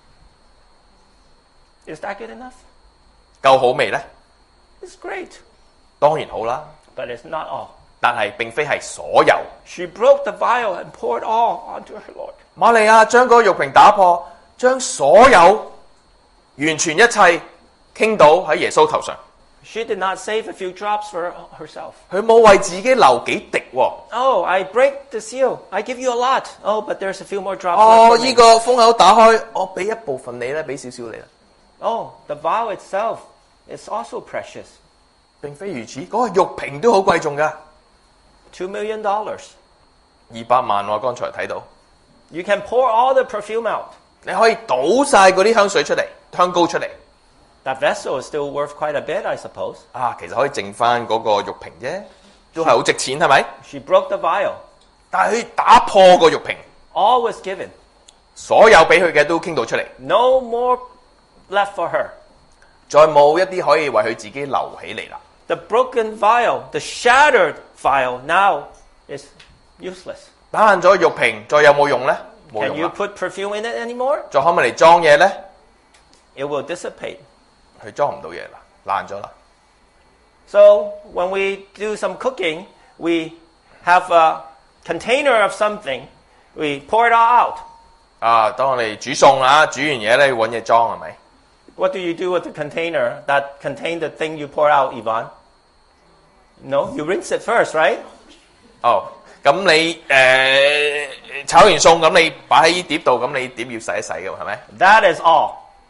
Is that good enough? 夠好味呢？ It's great, 當然好啦， but it's not all. 但係並非係所有。 She broke the vial and poured all onto her Lord. 瑪利亞將嗰個玉瓶打破，將所有完全一切傾倒喺耶穌頭上， She did not save a few drops for herself. 佢冇為自己留幾滴喎。 Oh, I break the seal. I give you a lot. Oh, but there's a few more drops. 哦， left for 呢 me. 個封口打開，我俾一部分你啦，俾少少你啦。 Oh, the vow itself is also precious. 並非如此，嗰、個玉瓶都好貴重㗎， Two million dollars. 二百萬喎，剛才睇到。 You can pour all the perfume out. 你可以倒晒嗰啲香水出嚟，香膏出嚟。 That vessel is still worth quite a bit, I suppose. 啊，其實可以剩翻嗰個玉瓶啫，都係好值錢，係咪？ She broke the vial. 但係佢打破個玉瓶， All was given. 所有俾佢嘅都傾到出嚟， No more left for her. 再冇一啲可以為佢自己留起嚟啦。 The broken vial, the shattered vial now is useless. 打爛咗玉瓶，再有冇用呢？冇 Can 用 you 啦。 put perfume in it anymore? 再可唔可以嚟裝嘢呢？ It will dissipate. 佢裝唔到嘢啦，爛咗啦。 So when we do some cooking, we have a container of something. We pour it all out. 啊，當我哋煮餸啦，煮完嘢咧要揾嘢裝係咪？ What do you do with the container that contained the thing you pour out, Ivan? No, you rinse it first, right? 哦，咁你誒、呃炒完餸，咁你擺喺碟度，咁你碟要洗一洗嘅係咪？ That is all.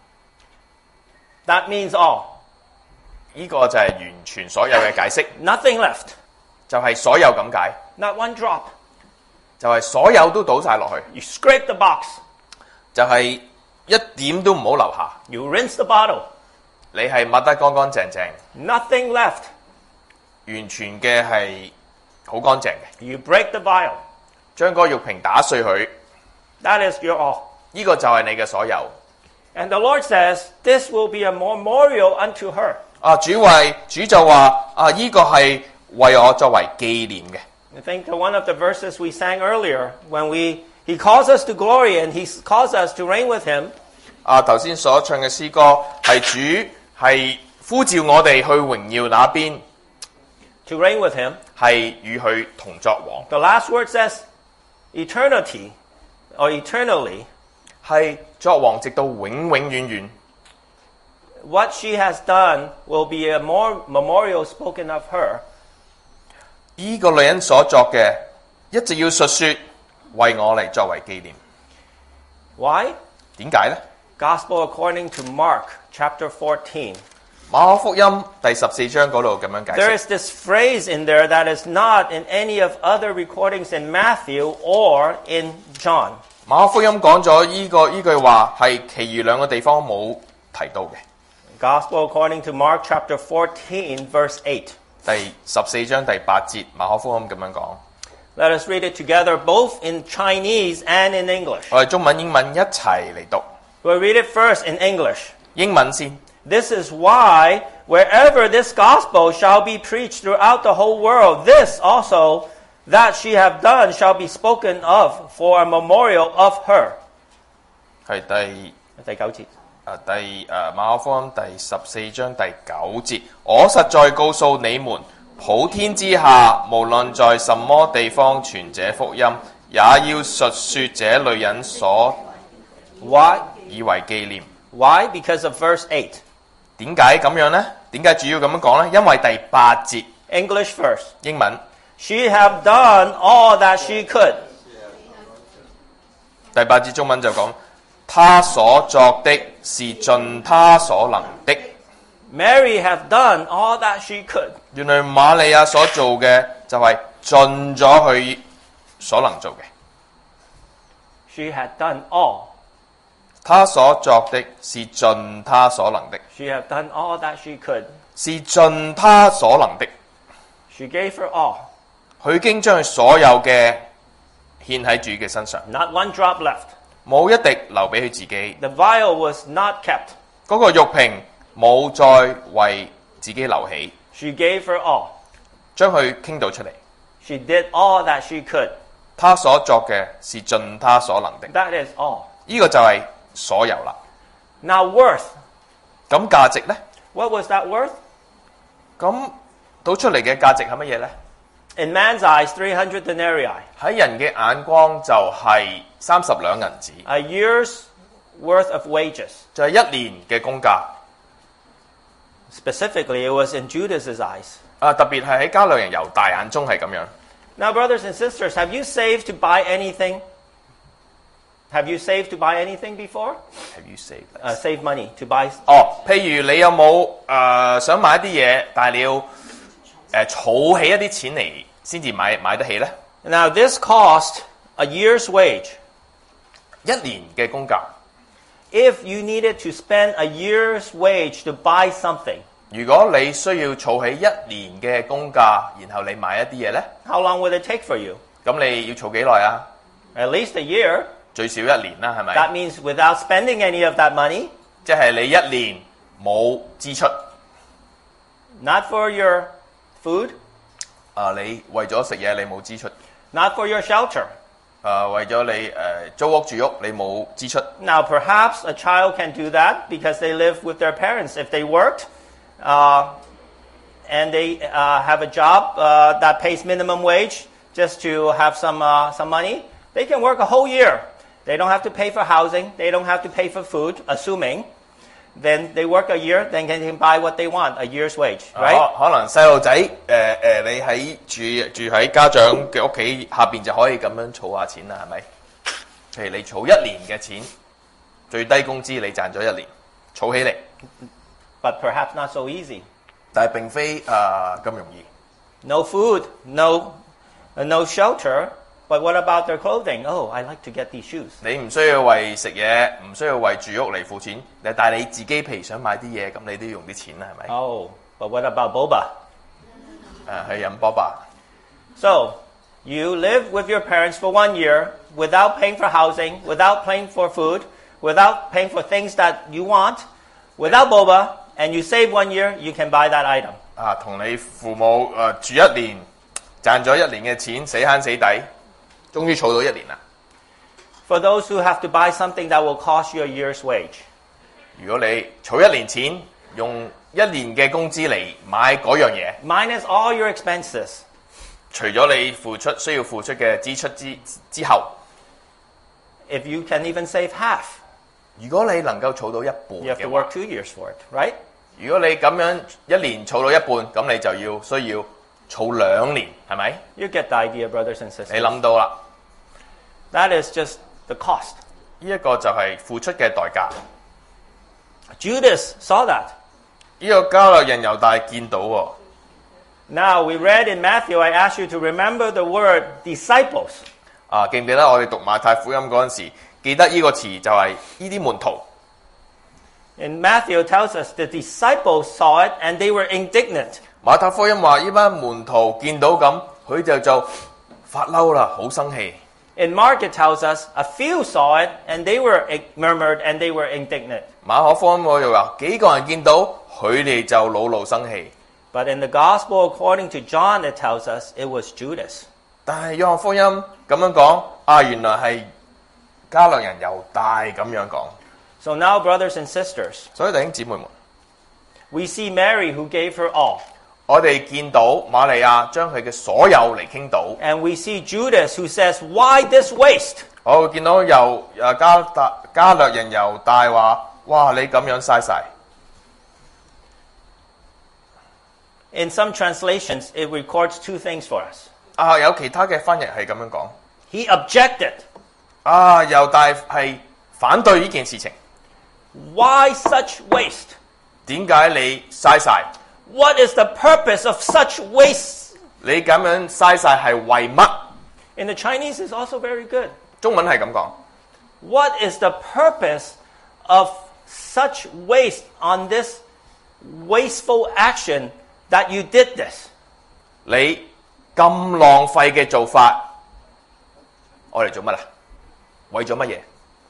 That means all. 呢個就係完全所有嘅解釋， Nothing left. 就係所有咁解， Not one drop. 就係所有都倒晒落去， You scrape the box. 就係一點都唔好留下。 You rinse the bottle. 你係抹得乾乾淨淨， Nothing left. 完全嘅係好乾淨嘅， You break the vial. 將嗰個玉瓶打碎佢， That is your all. 呢、個就係你嘅所有。 And the Lord says, this will be a memorial unto her. 啊，主為主就話啊，呢、個係為我作為紀念嘅。 I think one of the verses we sang earlier, when we He calls us to glory and He calls us to reign with Him. 啊，頭先所唱嘅詩歌係主係呼召我哋去榮耀那邊， To reign with Him. 係與佢同作王， The last word says eternity or eternally. 係作王直到永永遠遠。 What she has done will be a more memorial spoken of her. 呢、個女人所作嘅，一直要述說，為我嚟作為紀念。 Why? 點解呢？ Gospel according to Mark chapter fourteen. 馬可福音第十四章嗰度咁樣解 There 釋。 is this phrase in there that is not in any of other recordings in Matthew or in John. 馬可福音講咗呢個呢句話係其餘兩個地方冇提到嘅。 Gospel according to Mark chapter fourteen verse eight. 第十四章第八節，馬可福音咁樣講。 Let us read it together both in Chinese and in English. 我哋中文英文一齊嚟讀， We'll read it first in English. 英文先。 This is why wherever this gospel shall be preached throughout the whole world, this also that she have done shall be spoken of for a memorial of her. 係第第九節。 啊第誒、啊、馬可福音第十四章第九節，我實在告訴你們，普天之下，無論在什麼地方傳這福音，也要述說這女人所 Why? 以為紀念。 Why? Because of verse eight. 點解咁樣呢？點解主要咁樣講呢？因為第八節 English first. 英文 She have done all that she could. 第八節中文就講，他所作的是盡他所能的。 Mary have done all that she could. 原來瑪利亞所做嘅就係盡咗佢所能做嘅。 She had done all. 他所作的是盡他所能的， She have done all that she could. 是盡他所能的。 She gave her all. 佢已經將佢所有嘅獻喺主嘅身上， Not one drop left. 冇一滴留俾佢自己。 The vial was not kept. 嗰、個玉瓶冇再為自己留起， She gave her all. 將佢傾倒出嚟。 She did all that she could. 他所作嘅是盡他所能的， That is all. 呢、個就係所有啦。 Now worth. 咁價值呢？ What was that worth? 咁倒出嚟嘅價值係乜嘢呢？ In man's eyes, three hundred denarii. 喺人嘅眼光就係三十兩銀子， A year's worth of wages. 就係、一年嘅工價。 Specifically, it was in Judas's eyes. 啊，特別係喺加略人猶大眼中係咁樣。 Now, brothers and sisters, have you saved to buy anything? Have you saved to buy anything before? Have you saved? Uh, save money to buy. 哦，譬如你有冇誒、呃、想買一啲嘢，但係你要誒、呃、儲起一啲錢嚟先至買買得起咧？ Now, this cost a year's wage. 一年嘅工價。 If you needed to spend a year's wage to buy something, 如果你需要儲起一年嘅工價，然後你買一啲嘢咧， how long would it take for you? 咁你要儲幾耐啊？ At least a year. 最少一年啦，係咪？ That means without spending any of that money, 即係你一年冇支出， not for your food, 啊、你為咗食嘢你冇支出， not for your shelter. 啊、為咗你誒、呃租屋住屋你冇支出。 Now, perhaps a child can do that because they live with their parents. If they worked uh, and they uh, have a job uh, that pays minimum wage just to have some, uh, some money, they can work a whole year. They don't have to pay for housing. They don't have to pay for food, assuming. Then they work a year, then they can buy what they want, a year's wage, 可 right? 可能細路仔誒誒，你喺住住喺家長嘅屋企下邊就可以咁樣儲下錢啦，係咪？譬如你儲一年嘅錢，最低工資你賺咗一年，儲起嚟， But perhaps not so easy. 但係並非誒咁、容易。 No food, no, uh, no shelter. But what about their clothing? Oh, I like to get these shoes. 你唔需要為食嘢，唔需要為住屋嚟付錢，但係你自己譬如想買啲嘢，咁你都要用啲錢啦，係咪？ Oh, but what about boba? 誒、去飲波吧。 So, you live with your parents for one year without paying for housing, without paying for food, without paying for things that you want, without boba, and you save one year, you can buy that item. 啊，同你父母誒、住一年，賺咗一年嘅錢，死慳死抵，終於儲到一年啦。 For those who have to buy something that will cost you a year's wage, 如果你儲一年錢，用一年嘅工資嚟買嗰樣嘢， minus all your expenses, 除咗你付出需要付出嘅支出之之後， if you can even save half, 如果你能夠儲到一 you have 半 to 嘅話 work， two years for it, right? 如果你咁樣一年儲到一半，咁你就要需要儲兩年，係咪？ You get the idea, brothers and 你 sisters. 諗到啦， That is just the cost. 呢一個就係付出嘅代價。 Judas saw that. 呢個加略人猶大見到喎。 Now, we read in Matthew, I ask you to remember the word disciples. 啊，記唔記得我哋讀馬太福音嗰陣時，記得呢個詞就係呢啲門徒。 In Matthew, it tells us the disciples saw it and they were indignant. 馬太福音話呢班門徒見到咁，佢就就發嬲啦，好生氣。 In Mark, it tells us a few saw it and they were murmured and they were indignant. 馬可福音我又話幾個人見到，佢哋就惱怒生氣。 But in the Gospel, according to John, it tells us it was Judas. 但係約翰福音咁樣講，啊原來係加略人猶大咁樣講。 So now, brothers and sisters, 所以弟兄姊妹們， we see Mary who gave her all. 我哋見到瑪利亞將佢嘅所有嚟傾倒， And we see Judas who says, why this waste? 我會見到由誒加大加略人猶大話：哇！你咁樣嘥晒。 In some translations, it records two things for us. 啊，有其他嘅翻譯係咁樣講。 He objected. 啊，猶大係反對呢件事情。 Why such waste? 點解你嘥晒？ What is the purpose of such waste? 你咁樣嘥晒係為乜？ In the Chinese, it's also very good. 中文係咁講。 What is the purpose of such waste on this wasteful action that you did this? 你咁浪費嘅做法，我嚟做乜啊？為咗乜嘢？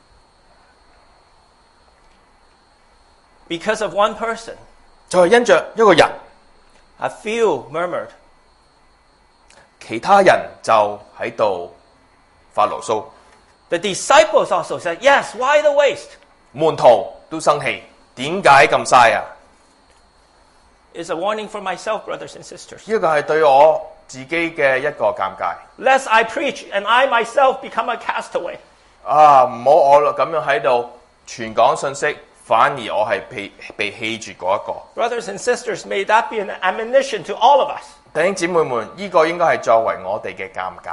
Because of one person. 就係因着一個人， A few murmured. 其他人就喺度發牢騷。 The disciples also said, yes, why the waste? 門徒都生氣，點解咁嘥啊？ It's a warning for myself, brothers and sisters. 呢個係對我自己嘅一個尷尬。 Lest I preach and I myself become a castaway. 啊，唔好我咁樣喺度傳講信息， 反而我係被被棄絕嗰一個。 Brothers and sisters, may that be an admonition to all of us. 弟兄姊妹們，呢、個應該係作為我哋嘅鑑戒。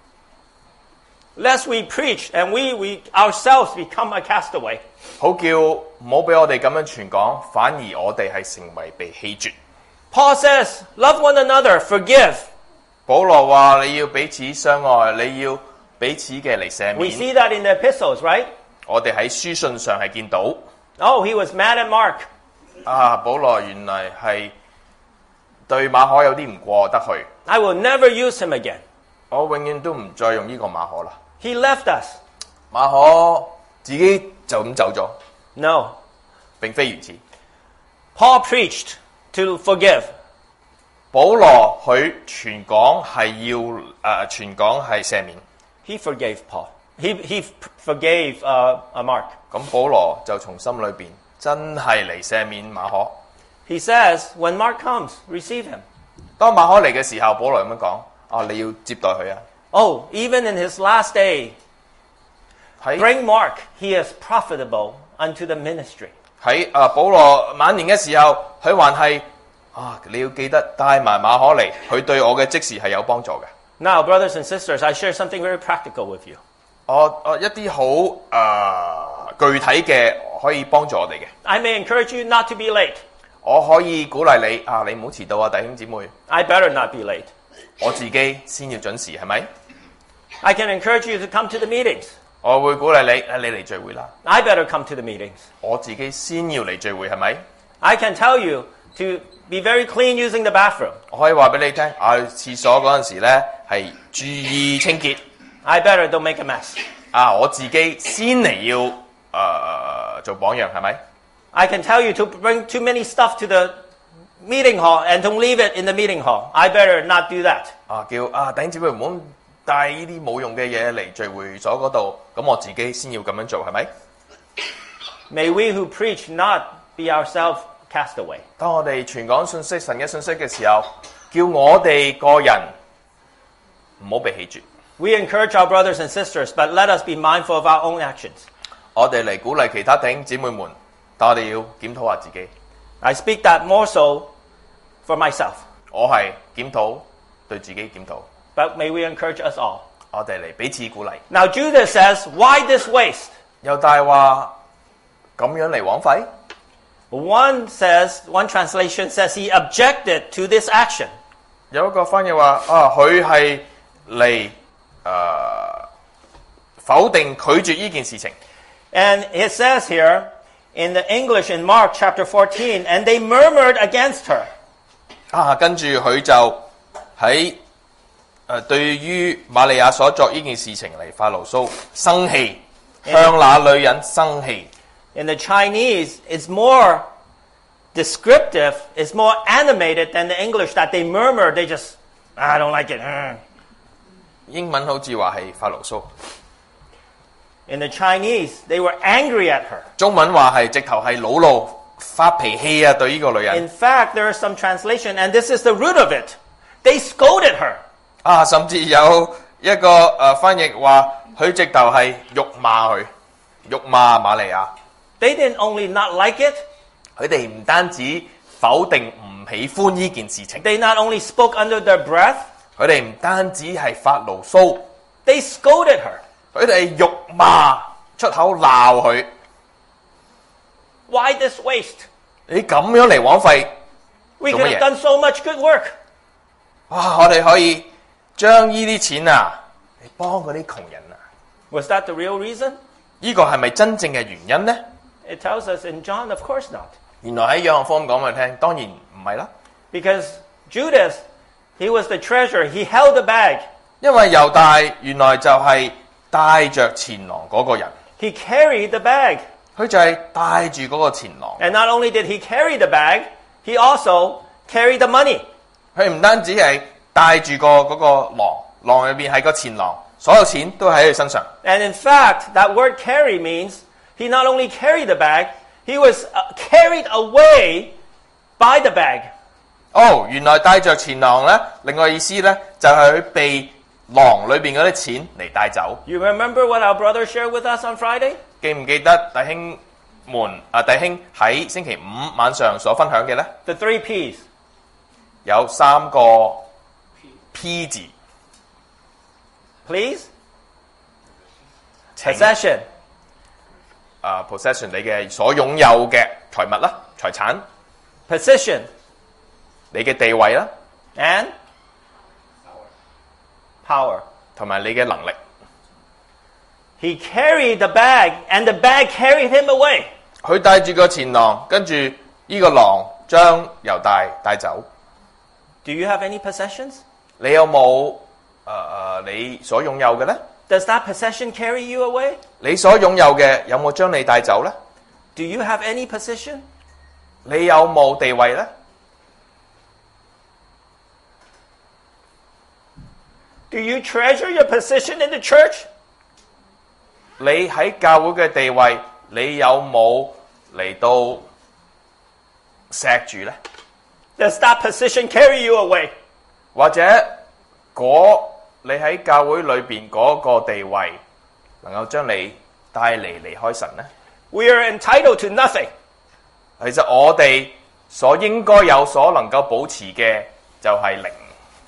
Lest we preach and we, we ourselves become a castaway. 好叫唔好俾我哋咁樣傳講，反而我哋係成為被棄絕。 Paul says, love one another, forgive. 保羅話你要彼此相愛，你要彼此嘅嚟赦 We 免。 see that in the epistles, right? 我哋喺書信上係見到 Oh, he was mad at Mark. 啊，保羅原來係對馬可有啲唔過得去。 I will never use him again. 我永遠都唔再用呢個馬可啦。 He left us. 馬可自己就咁走咗， No. 並非如此。 Paul preached to forgive. 保羅佢傳講係要誒、呃、傳講係赦免， He forgave Paul. He, he forgave uh, uh, Mark. 咁保羅就從心裏邊真係嚟赦免馬可。 He says, when Mark comes, receive him. 當馬可嚟嘅時候，保羅咁樣講：啊，你要接待佢啊！ Oh, even in his last day, 喺 bring Mark. He is profitable unto the ministry. 喺啊保羅晚年嘅時候，佢還係啊，你要記得帶埋馬可嚟，佢對我嘅職事係有幫助嘅。 Now, brothers and sisters, I share something very practical with you. 我我一啲好誒具體嘅可以幫助我哋嘅， I may encourage you not to be late. 我可以鼓勵你啊，你唔好遲到啊，弟兄姊妹。 I better not be late. 我自己先要準時，係咪？ I can encourage you to come to the meetings. 我會鼓勵你，啊，你嚟聚會啦。 I better come to the meetings. 我自己先要嚟聚會，係咪？ I can tell you to be very clean using the bathroom. 我可以話俾你聽，啊，廁所嗰陣時咧係注意清潔。 I better don't make a mess. 啊，我自己先嚟要誒、呃、做榜樣，係咪？ I can tell you to bring too many stuff to the meeting hall and to leave it in the meeting hall. I better not do that. 啊，叫啊弟兄姊妹唔好帶呢啲冇用嘅嘢嚟聚會所嗰度，咁我自己先要咁樣做，係咪？ May we who preach not be ourselves castaway. 當我哋傳講信息、神嘅信息嘅時候，叫我哋個人唔好被棄絕。 We encourage our brothers and sisters, but let us be mindful of our own actions. 我哋嚟鼓勵其他弟兄姊妹們，但我哋要檢討下自己。 I speak that more so for myself, 我係檢討對自己檢討， but may we encourage us all. 我哋嚟彼此鼓勵。 Now Judas says, why this waste? 猶大話咁樣嚟枉費。 One says, one translation says he objected to this action. 有一個翻譯話啊，佢係嚟誒否定拒絕呢件事情。 And it says here in the English in Mark chapter fourteen, and they murmured against her. 啊，跟住佢就喺誒、呃、對於瑪利亞所作呢件事情嚟發牢騷、生氣，向那女人生氣。 In the Chinese, it's more descriptive, it's more animated than the English that they murmur, they just, I don't like it. Mm. 英文好似話係發牢騷， In the Chinese, they were angry at her. 中文話係直頭係惱怒、發脾氣啊！對呢個女人 In fact, there is some translation, and this is the root of it. They scolded her. 啊，甚至有一個誒、呃、翻譯話，佢直頭係辱罵佢，辱罵瑪利亞。 They didn't only not like it, 佢哋唔單止否定唔喜歡呢件事情， they not only spoke under their breath, 佢哋唔單止係發牢騷， they scolded her. 佢哋辱罵出口鬧佢。 Why this waste? 你咁樣嚟枉費， We 做 could 乜嘢？ have done so much good work. 哇！我哋可以將呢啲錢啊，嚟幫嗰啲窮人啊。 Was that the real reason? 呢個係咪真正嘅原因呢？ It tells us in John, of course not. 原來喺約翰福音講俾你聽，當然唔係啦。 Because Judas, he was the treasurer. He held the bag. 因為猶大原來就係帶着錢囊嗰個人， He carried the bag. 佢就係帶住嗰個錢囊。 And not only did he carry the bag, he also carried the money. 佢唔單止係帶住個嗰個囊，囊入邊係個錢囊，所有錢都喺佢身上。 And in fact, that word carry means he not only carried the bag, he was uh, carried away by the bag. 哦，原來帶着錢囊咧，另外意思咧就係佢被囊裏邊嗰啲錢嚟帶走。 You remember what our brother shared with us on Friday? 記唔記得弟兄們啊弟兄喺星期五晚上所分享嘅呢， The three P's. 有三個 P 字。 Please? 請 Possession. 啊 possession 你嘅所擁有嘅財物啦、財產， Position. 你嘅地位啦， And? Power. 同埋你嘅能力。 He carried the bag, and the bag carried him away. 佢帶住個錢囊，跟住呢個囊將猶大帶走。 Do you have any possessions? 你有冇誒誒你所擁有嘅呢？ Does that possession carry you away? 你所擁有嘅有冇將你帶走呢？ Do you have any position? 你有冇地位呢？ Do you treasure your position in the church? 你喺教會嘅地位，你有冇嚟到錫住呢？ Does that position carry you away? 或者嗰你喺教會裏邊嗰個地位，能夠將你帶嚟離開神呢？ We are entitled to nothing. 其實我哋所應該有、所能夠保持嘅就係零。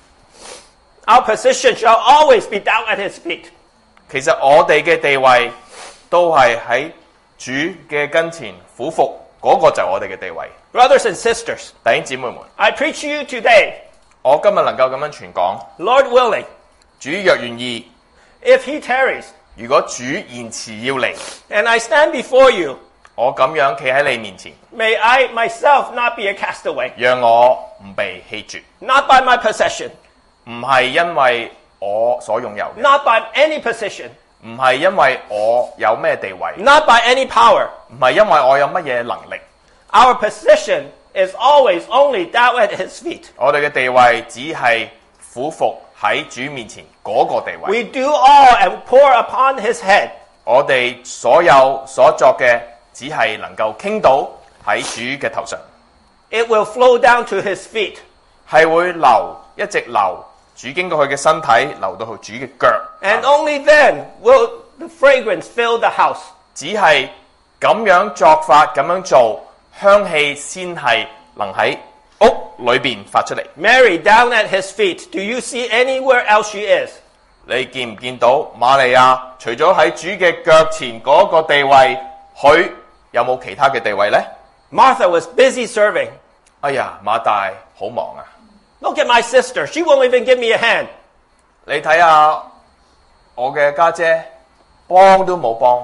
Our position shall always be down at his feet. 其實我哋嘅地位都係喺主嘅跟前俯伏，嗰、個就係我哋嘅地位。 Brothers and sisters, 弟兄姊妹們， I preach to you today, 我今日能夠咁樣傳講， Lord willing, 主若願意， if he tarries, 如果主延遲要嚟， and I stand before you, 我咁樣企喺你面前， may I myself not be a castaway, 讓我唔被棄絕， not by my possession, 唔係因為我所擁有嘅， not by any position, 唔係因為我有咩地位， not by any power. 唔係因為我有乜嘢能力， Our position is always only down at his feet. 我哋嘅地位只係俯伏喺主面前嗰個地位。 We do all and pour upon his head. 我哋所有所作嘅，只係能夠傾倒喺主嘅頭上， It will flow down to his feet. 係會流，一直流，主經過佢嘅身體，流到去主嘅腳。 And only then will the fragrance fill the house. 只係咁樣作法，咁樣做，香氣先係能喺屋裏邊發出嚟。 Mary down at his feet. Do you see anywhere else she is? 你見唔見到瑪利亞？除咗喺主嘅腳前嗰個地位，佢有冇其他嘅地位呢？ Martha was busy serving. 哎呀，馬大好忙啊！ Look at my sister. She won't even give me a hand. 你睇下我嘅家姐，幫都冇幫。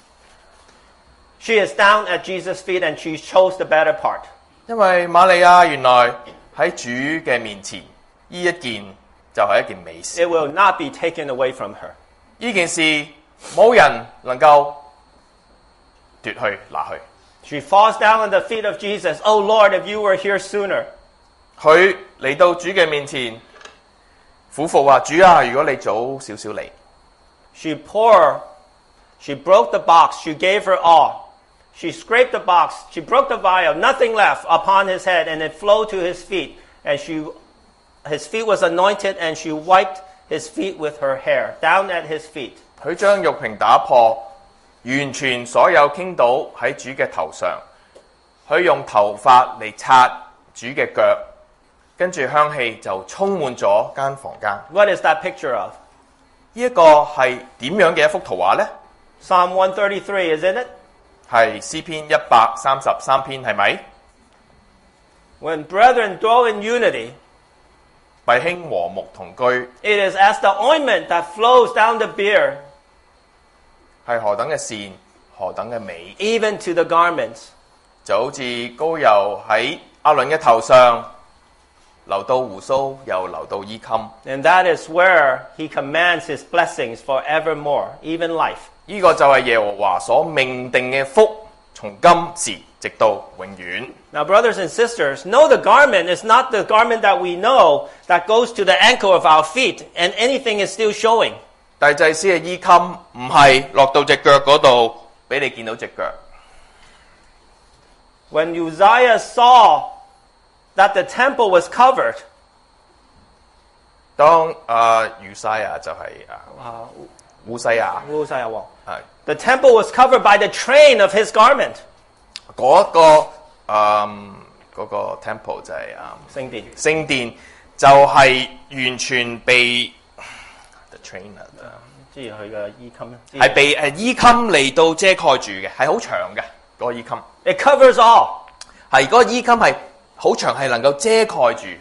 She is down at Jesus' feet and she chose the better part. 因為瑪利亞原來喺主嘅面前，呢一件就係一件美事。 It will not be taken away from her. 呢件事冇人能夠奪去拿去。 She falls down at the feet of Jesus. Oh Lord, if you were here sooner. 佢嚟到主嘅面前，俯伏話：主啊，如果你早少少嚟。 She poured, she broke the box, she gave her all. She scraped the box, she broke the vial, nothing left upon his head, and it flowed to his feet. And she, his feet was anointed, and she wiped his feet with her hair, down at his feet. 佢將玉瓶打破，完全所有傾倒喺主嘅頭上。佢用頭髮嚟擦主嘅腳，跟住香氣就充滿咗間房間。 What is that picture of? 呢一個係點樣嘅一幅圖畫呢？ Psalm one thirty-three, isn't it? 係詩篇一百三十三篇，係咪？ When brethren dwell in unity, 弟兄和睦同居， it is as the ointment that flows down the beard, 係何等嘅善，何等嘅美， even to the garments. 就好似膏油喺亞倫嘅頭上，流到胡鬚，又流到衣襟。 And that is where he commands his blessings forevermore, even life. 呢個就係耶和華所命定嘅福，從今時直到永遠。 Now, brothers and sisters, know the garment is not the garment that we know that goes to the ankle of our feet and anything is still showing. 大祭司嘅衣襟唔係落到隻腳嗰度，俾你見到隻腳。 When Uzziah saw that the temple was covered, 當啊烏西亞就係啊烏西亞， Uzziah 王, 係 the temple was covered by the train of his garment. 嗰、個誒嗰、個 temple 就係、是、啊、 聖殿。 聖殿就係完全被 the trainer 即係佢嘅衣襟， 係被誒衣襟嚟到遮蓋住嘅，係好長嘅嗰、個衣襟。 It covers all。 係嗰、個衣襟係好長，係能夠遮蓋住。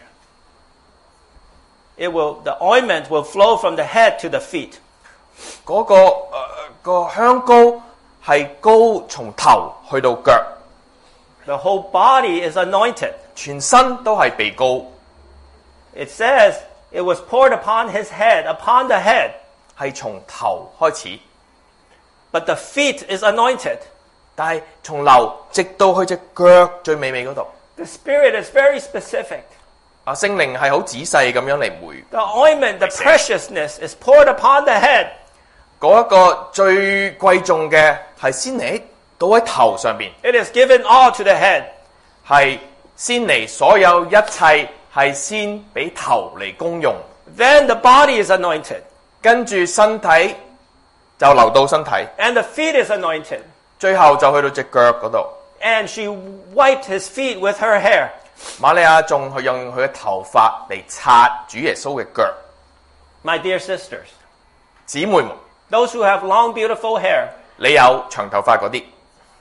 It will the ointment will flow from the head to the feet。 嗰、個誒、呃個香膏係膏從頭去到腳， The whole body is anointed。 全身都係被膏。 It says it was poured upon his head, upon the head。 係從頭開始， But the feet is anointed。 但係從頭直到去隻腳最尾尾嗰度。 The Spirit is very specific。 啊，聖靈係好仔細咁樣嚟回 The ointment, the preciousness is poured upon the head。 嗰一個最貴重嘅係先嚟倒喺頭上邊， It is given all to the head。 係先嚟所有一切係先俾頭嚟公用， Then the body is anointed。 跟住身體就流到身體， And the feet is anointed。 最後就去到隻腳嗰度。 And she wiped his feet with her hair。 瑪利亞仲去用佢嘅頭髮嚟擦主耶穌嘅腳。 My dear sisters， 姊妹們， those who have long, beautiful hair， 你有長頭髮嗰啲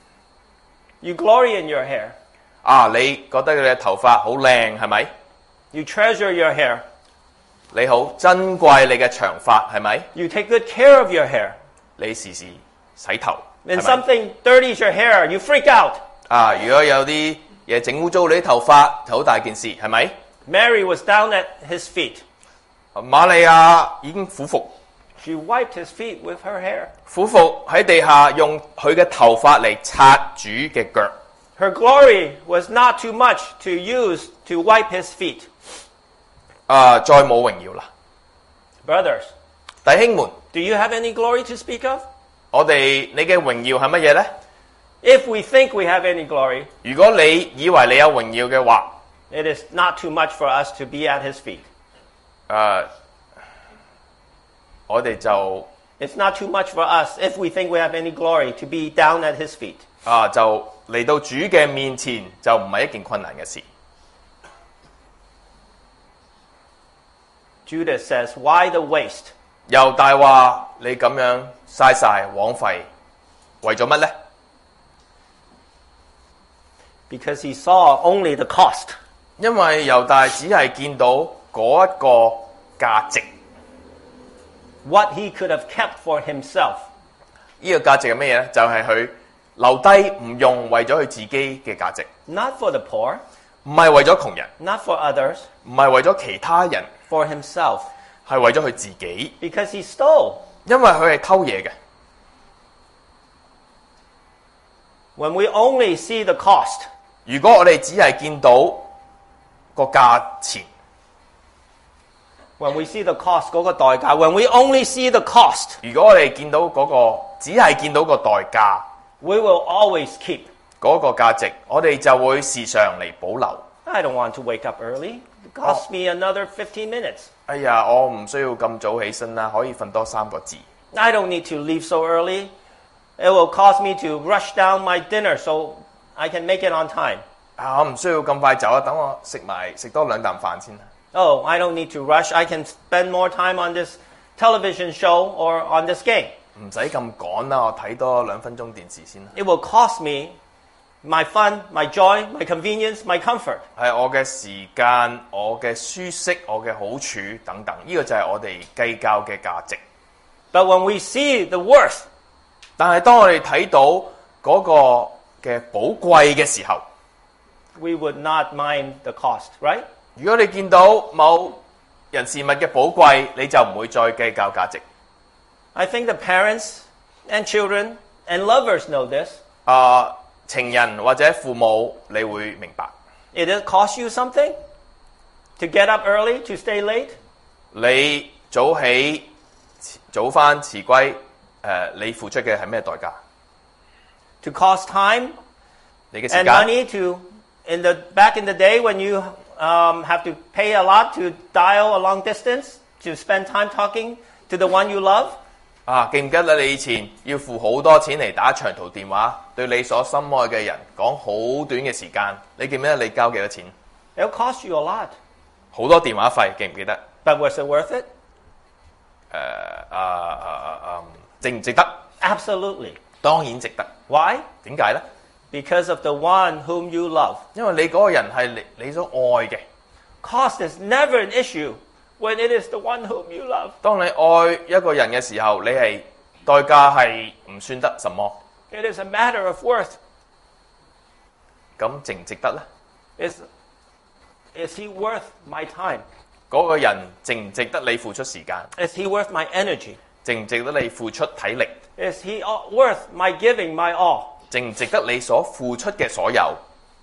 you glory in your hair。 啊，你覺得你嘅頭髮好靚係咪？ You treasure your hair。 你好珍貴你嘅長髮係咪？ You take good care of your hair。 你時時洗頭 When 係咪？ something dirties your hair, you freak out。 啊，如果有啲嘢整污糟你啲頭髮，就好大件事係咪？ Mary was down at his feet。 瑪利亞已經俯伏， She wiped his feet with her hair。 俯伏喺地下用佢嘅頭髮嚟擦主嘅腳。 Her glory was not too much to use to wipe his feet。 啊，再冇榮耀啦， Brothers， 弟兄們， do you have any glory to speak of？ 我哋你嘅榮耀係乜嘢呢？ If we think we have any glory， 如果你以為你有榮耀嘅話， it is not too much for us to be at his feet。 誒、我哋就 It's not too much for us if we think we have any glory to be down at his feet。 啊就嚟到主嘅面前，就唔係一件困難嘅事。 Judas says, why the waste？ 猶大話你咁樣嘥晒枉費，為咗乜呢？ Because he saw only the cost。 因為猶大只係見到嗰一個價值， What he could have kept for himself。 呢、個價值係乜嘢呢？就係、佢留低唔用，為咗佢自己嘅價值， Not for the poor， 唔係為咗窮人， not for others， 唔係為咗其他人， for himself。 係為咗佢自己， Because he stole。 因為佢係偷嘢嘅。 When we only see the cost， 如果我哋只係見到個價錢， when we see the cost 嗰個代價 when we only see the cost， 如果我哋見到嗰、個只係見到個代價， we will always keep。 嗰、個價值，我哋就會時常嚟保留。 I don't want to wake up early. It costs me another fifteen minutes. 哎呀，我唔需要咁早起身啦，可以瞓多三個字。 I don't need to leave so early. It will cost me to rush down my dinner so I can make it on time. 啊，我唔需要咁快走啊，等我食埋食多兩啖飯先。 Oh, I don't need to rush. I can spend more time on this television show or on this game. 唔使咁趕啦，我睇多兩分鐘電視先啦。 It will cost me my fun, my joy, my convenience, my comfort. 係我嘅時間、我嘅舒適、我嘅好處等等，呢、個就係我哋計較嘅價值。 But when we see the worth， 但係當我哋睇到嗰個嘅寶貴嘅時候， we would not mind the cost, right? 如果你見到某人事物嘅寶貴，你就唔會再計較價值。 I think the parents and children and lovers know this. 啊、情人或者父母，你會明白。 It does cost you something to get up early, to stay late. 你早起早返遲歸，誒、你付出嘅係咩代價？ To cost time 你嘅時 and 間， money to in the back in the day when you um, have to pay a lot to dial a long distance to spend time talking to the one you love. 啊，記唔記得你以前要付好多錢嚟打長途電話，對你所心愛嘅人講好短嘅時間？你記唔記得你交幾多錢？ It'll cost you a lot. 好多電話費，記唔記得？ But was it worth it? 誒啊啊啊！值唔值得？ Absolutely. 當然值得。 Why? 點解呢？ Because of the one whom you love. 因為你嗰個人係你你所愛嘅。 Cost is never an issue when it is the one whom you love. 當你愛一個人嘅時候，你係代價係唔算得什麼。 It is a matter of worth. 咁值唔值得呢？ Is, is he worth my time? 嗰個人值唔值得你付出時間？ Is he worth my energy? 值唔值得你付出體力？ Is he all- worth my giving my all? 值唔值得你所付出嘅所有？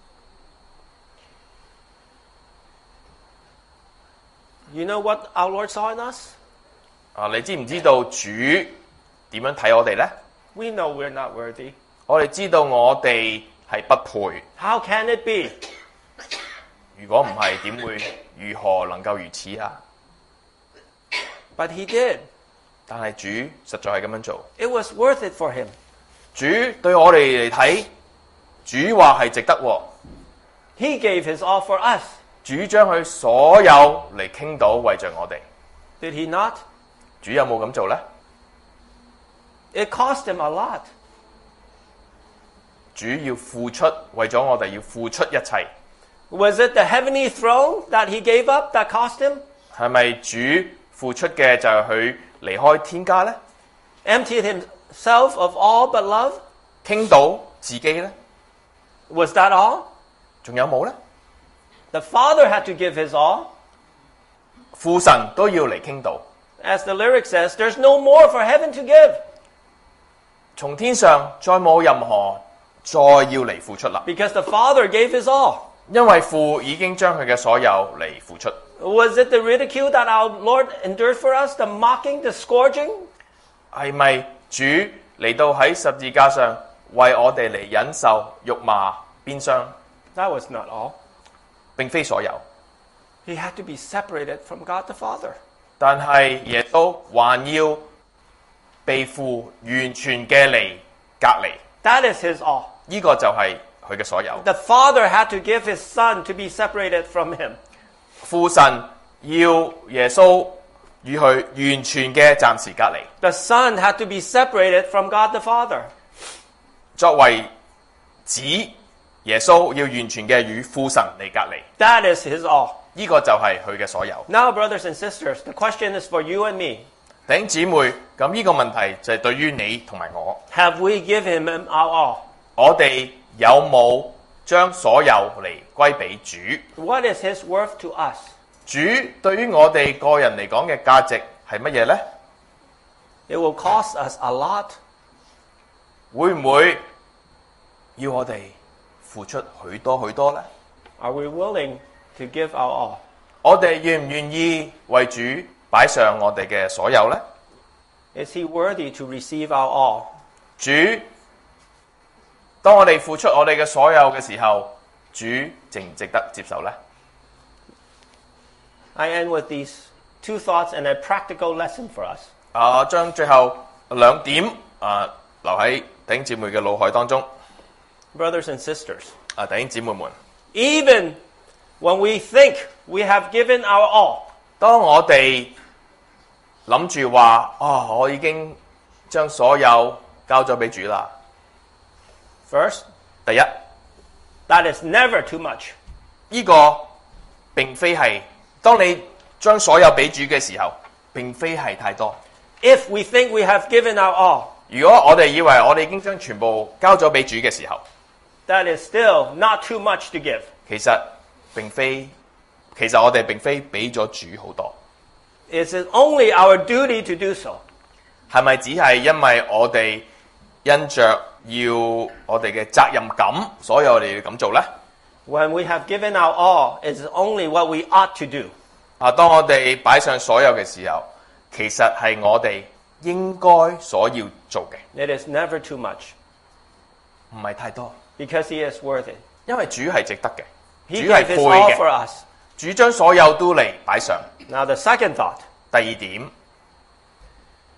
You know what our Lord saw in us? 啊，你知唔知道主點樣睇我哋呢？ We know we're not worthy. 我哋知道我哋係不配。 How can it be? 如果唔係，點會如何能夠如此啊？ But he did. 但係主實在係咁樣做。 It was worth it for him. 主對我哋嚟睇，主話係值得喎。 He gave his all for us. 主將佢所有嚟傾倒，為着我哋。 Did he not? 主有冇咁做呢？ It cost him a lot. 主要付出，為咗我哋要付出一切。 Was it the heavenly throne that he gave up that cost him? 係咪主付出嘅就係佢離開天家呢？ Emptied himself of all but love? 傾倒自己呢？ Was that all? 仲有冇呢？ The Father had to give his all. 父神都要嚟傾倒。 As the lyric says, there's no more for heaven to give. 從天上再冇任何再要嚟付出啦， Because the Father gave his all. 因為父已經將佢嘅所有嚟付出。 Was it the ridicule that our Lord endured for us? The mocking, the scourging? 係咪主嚟到喺十字架上為我哋嚟忍受辱罵、鞭傷？ That was not all. 並非所有， He had to be separated from God the Father. 但係耶穌還要被父完全嘅嚟隔離。 That is his all. 呢、個就係佢嘅所有。 The Father had to give his Son to be separated from him. 父神要耶穌與佢完全嘅暫時隔離。 The Son had to be separated from God the Father. 作為子，耶穌要完全嘅與父神嚟隔離。 That is his all. 呢、個就係佢嘅所有。 Now, brothers and sisters, the question is for you and me. 弟兄姊妹，咁呢個問題就係對於你同埋我， Have we given him our all? 我哋有冇將所有嚟歸俾主？ What is his worth to us? 主對於我哋個人嚟講嘅價值係乜嘢呢？ It will cost us a lot. 會唔會要我哋付出許多許多呢？ Are we willing to give our all? 我哋願唔願意為主擺上我哋嘅所有呢？ Is he worthy to receive our all? 主，當我哋付出我哋嘅所有嘅時候，主值唔值得接受呢？ I end with these two thoughts and a practical lesson for us. 啊，將最後兩點啊留喺弟兄姊妹嘅腦海當中。 Brothers and sisters, 啊，弟兄姊妹們， even when we think we have given our all, 當我哋諗住話啊，我已經將所有交咗俾主啦。 first, 第一， that is never too much. 呢、個並非係當你將所有俾主嘅時候，並非係太多。 If we think we have given our all, 如果我哋以為我哋已經將全部交咗俾主嘅時候， that is still not too much to give. 其實並非，其實我哋並非俾咗主好多。 It is only our duty to do so. 係咪只係因為我哋因着要我哋嘅責任感，所以我哋要咁做呢？ When we have given our all, it is only what we ought to do. 啊，當我哋擺上所有嘅時候，其實係我哋應該所要做嘅， It is never too much 唔係太多， because he is worthy. 因為主係值得嘅， He 主係 gave 配 his all for 嘅， us. 主將所有都嚟擺上。 Now the second thought, 第二點，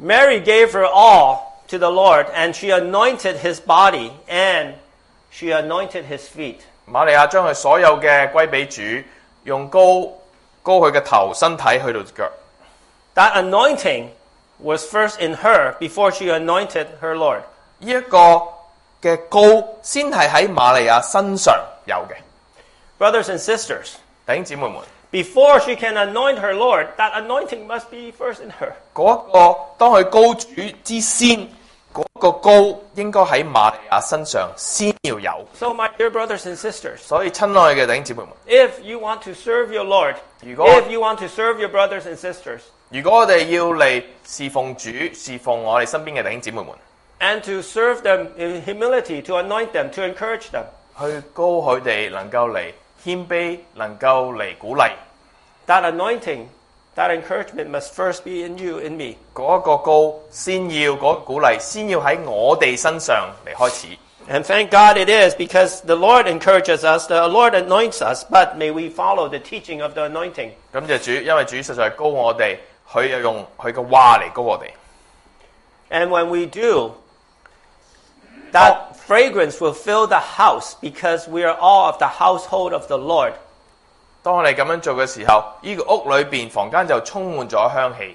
Mary gave her all to the Lord, and she anointed his body, and she anointed his feet. 瑪利亞將佢所有嘅歸俾主，用膏膏佢嘅頭、身體去到腳。 That anointing was first in her before she anointed her Lord. 呢一個嘅膏先係喺瑪利亞身上有嘅。 Brothers and sisters, 弟兄姊妹們， before she can anoint her Lord, that anointing must be first in her. 嗰、個當佢膏主之先，嗰、個膏應該喺瑪利亞身上先要有。 So, my dear brothers and sisters, 所以親愛嘅弟兄姊妹們， if you want to serve your Lord, 如果 if you want to serve your brothers and sisters, 如果我哋要嚟侍奉主、侍奉我哋身邊嘅弟兄姊妹們， and to serve them in humility, to anoint them, to encourage them, 去膏佢哋能夠嚟謙卑，能夠嚟鼓勵。 that anointing, that encouragement must first be in you, in me. 嗰個膏先要嗰、個鼓勵，先要喺我哋身上嚟開始。 And thank God it is, because the Lord encourages us, the Lord anoints us, but may we follow the teaching of the anointing. 感謝主，因為主實在係膏我哋，佢又用佢嘅話嚟膏我哋。 And when we do, that fragrance will fill the house, because we are all of the household of the Lord. 當我哋咁樣做嘅時候，呢、個屋裏邊房間就充滿咗香氣，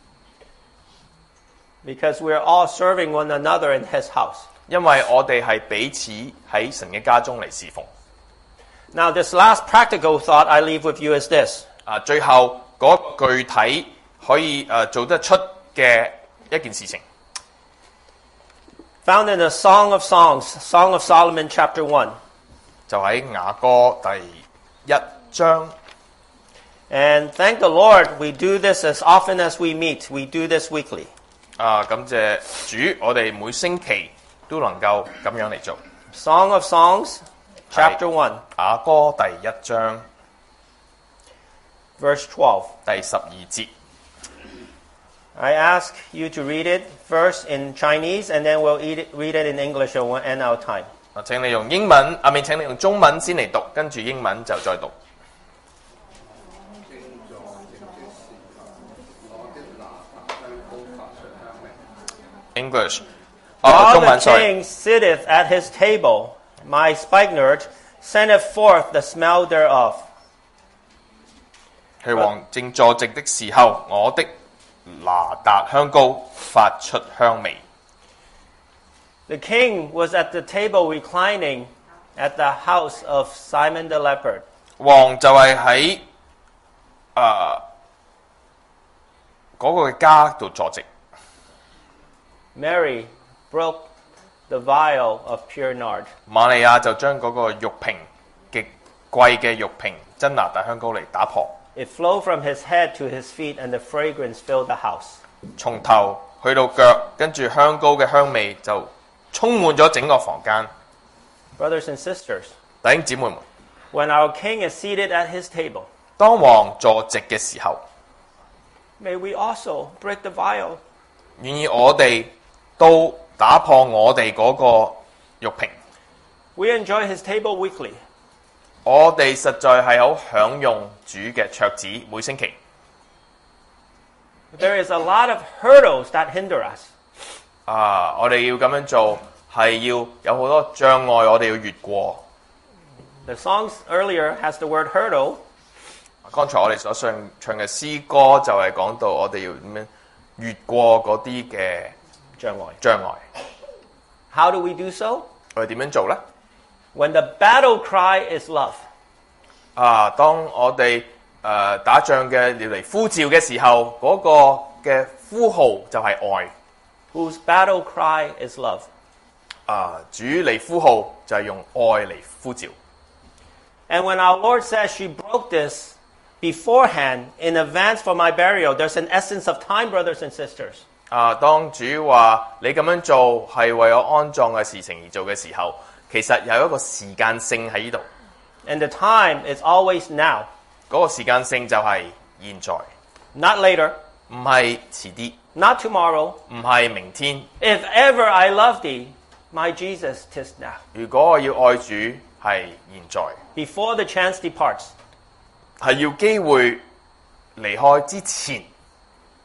Because we are all serving one another in His house. 因為我哋係彼此喺神嘅家中嚟侍奉。 Now, this last practical thought I leave with you is this. 啊，最後嗰個具體可以誒、呃、做得出嘅一件事情， Found in the Song of Songs, Song of Solomon, chapter one. 就喺雅歌第一章。 And thank the Lord, we do this as often as we meet. We do this weekly. 啊，感謝主，我哋每星期都能夠咁樣嚟做。 Song of Songs, chapter one, 雅歌第一章 verse twelve. 第十二節。 I ask you to read it first in Chinese, and then we'll eat it, read it in English and we'll end our time. 啊，請你用英文，啊，咪請你用中文先嚟讀，跟住英文就再讀。 English， 哦， While 中 the 文 sorry。 king sitteth at his table, my spikenard sendeth forth the smell thereof. 佢王正坐席的時候，我的拿達香膏發出香味。 The king was at the table reclining at the house of Simon the leper. 王就係喺誒嗰個嘅家度坐席。 Mary broke the vial of pure nard. 瑪利亞就將嗰個玉瓶極貴嘅玉瓶真拿大香膏嚟打破， It flowed from his head to his feet, and the fragrance filled the house. 從頭去到腳，跟住香膏嘅香味就充滿咗整個房間。 Brothers and sisters, 弟兄姊妹們， when our king is seated at his table, 當王坐席嘅時候， may we also break the vial. 願意我哋都打破我哋嗰個玉瓶。 We enjoy his table weekly. 我哋實在係好享用主嘅桌子，每星期。 There is a lot of hurdles that hinder us. 啊，我哋要咁樣做，係要有好多障礙，我哋要越過。 The songs earlier has the word hurdle. 剛才我哋所唱唱嘅詩歌就係講到我哋要點樣越過嗰啲嘅障礙。 How do we do so? 我哋點樣做呢？ When the battle cry is love. 啊，當我哋誒、呃、打仗嘅要嚟呼召嘅時候，嗰、個嘅呼號就係愛。 Whose battle cry is love. 啊，主嚟呼號就係用愛嚟呼召。 And when our Lord says she broke this beforehand in advance for my burial, there's an essence of time, brothers and sisters. 啊，當主話你咁樣做係為咗安葬嘅事情而做嘅時候，其實有一個時間性喺呢度。 And the time is always now. 嗰個時間性就係現在， Not later, 唔係遲啲， not tomorrow. 唔係明天。 If ever I love thee, my Jesus, 'tis now. 如果我要愛主，係現在， Before the chance departs. 係要機會離開之前。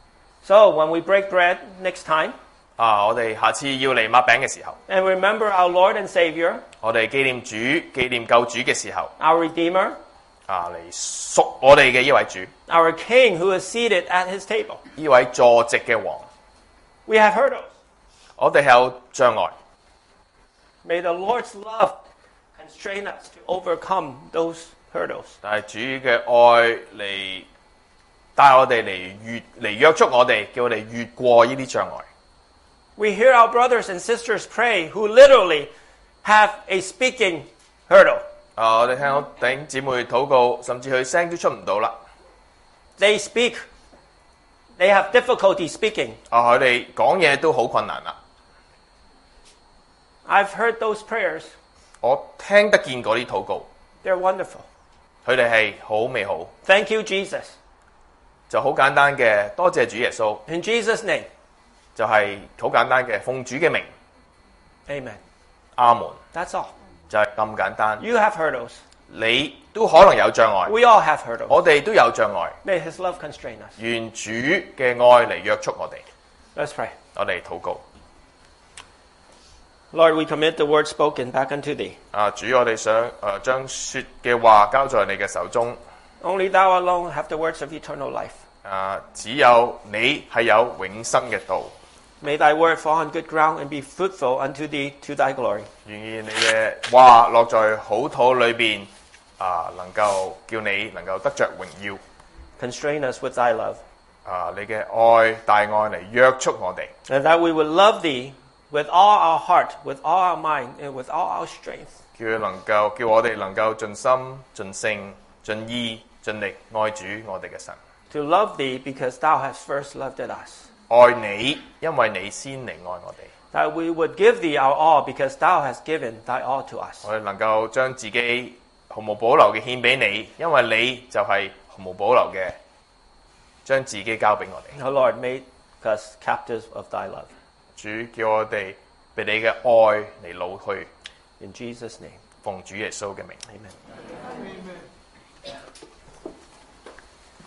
So when we break bread next time, 啊，我哋下次要嚟擘餅嘅時候， and remember our Lord and Savior, 我哋紀念主、紀念救主嘅時候， our Redeemer, 啊嚟贖我哋嘅呢位主， our King who is seated at his table. 呢位坐席嘅王， We have hurdles. 我哋係有障礙。 May the Lord's love constrain us to overcome those hurdles. 但係主嘅愛嚟帶我哋嚟越嚟約束我哋，叫我哋越過呢啲障礙。 We hear our brothers and sisters pray who literally have a speaking hurdle. 啊，我哋聽到弟兄姊妹禱告，甚至佢聲都出唔到啦。 They speak. They have difficulty speaking. 啊，佢哋講嘢都好困難啦。 I've heard those prayers. 我聽得見嗰啲禱告， They're wonderful. 佢哋係好美好， Thank you, Jesus. 就好簡單嘅多謝主耶穌， In Jesus' name, 就係好簡單嘅奉主嘅名， amen. 阿門， That's all. 就係咁簡單。 You have hurdles. 你都可能有障礙， We all have hurdles. 我哋都有障礙， May His love constrain us. 願主嘅愛嚟約束我哋。 Let's pray. 我哋禱告。 Lord, we commit the word spoken back unto Thee. 啊，主，我哋想誒、呃、將説嘅話交在你嘅手中。 Only Thou alone have the words of eternal life. 啊，只有你係有永生嘅道。 May Thy word fall on good ground and be fruitful unto Thee to Thy glory. 願意你嘅話落在好土裏邊，啊，能夠叫你能夠得着榮耀。 Constrain us with Thy love, 啊，你嘅愛大愛嚟約束我哋， and that we would love Thee with all our heart, with all our mind, and with all our strength. 叫佢能夠叫我哋能夠盡心、盡性、盡意、盡力愛主我哋嘅神。 To love Thee because Thou hast first loved us. 愛你，因為你先嚟愛我哋。 That we would give Thee our all because Thou hast given Thy all to us. 我哋能夠將自己毫無保留嘅獻俾你，因為你就係毫無保留嘅將自己交俾我哋。 O Lord, make us captives of Thy love. 主叫我哋被你嘅愛嚟擄去， In Jesus' name, 奉主耶穌嘅名。 amen. Amen.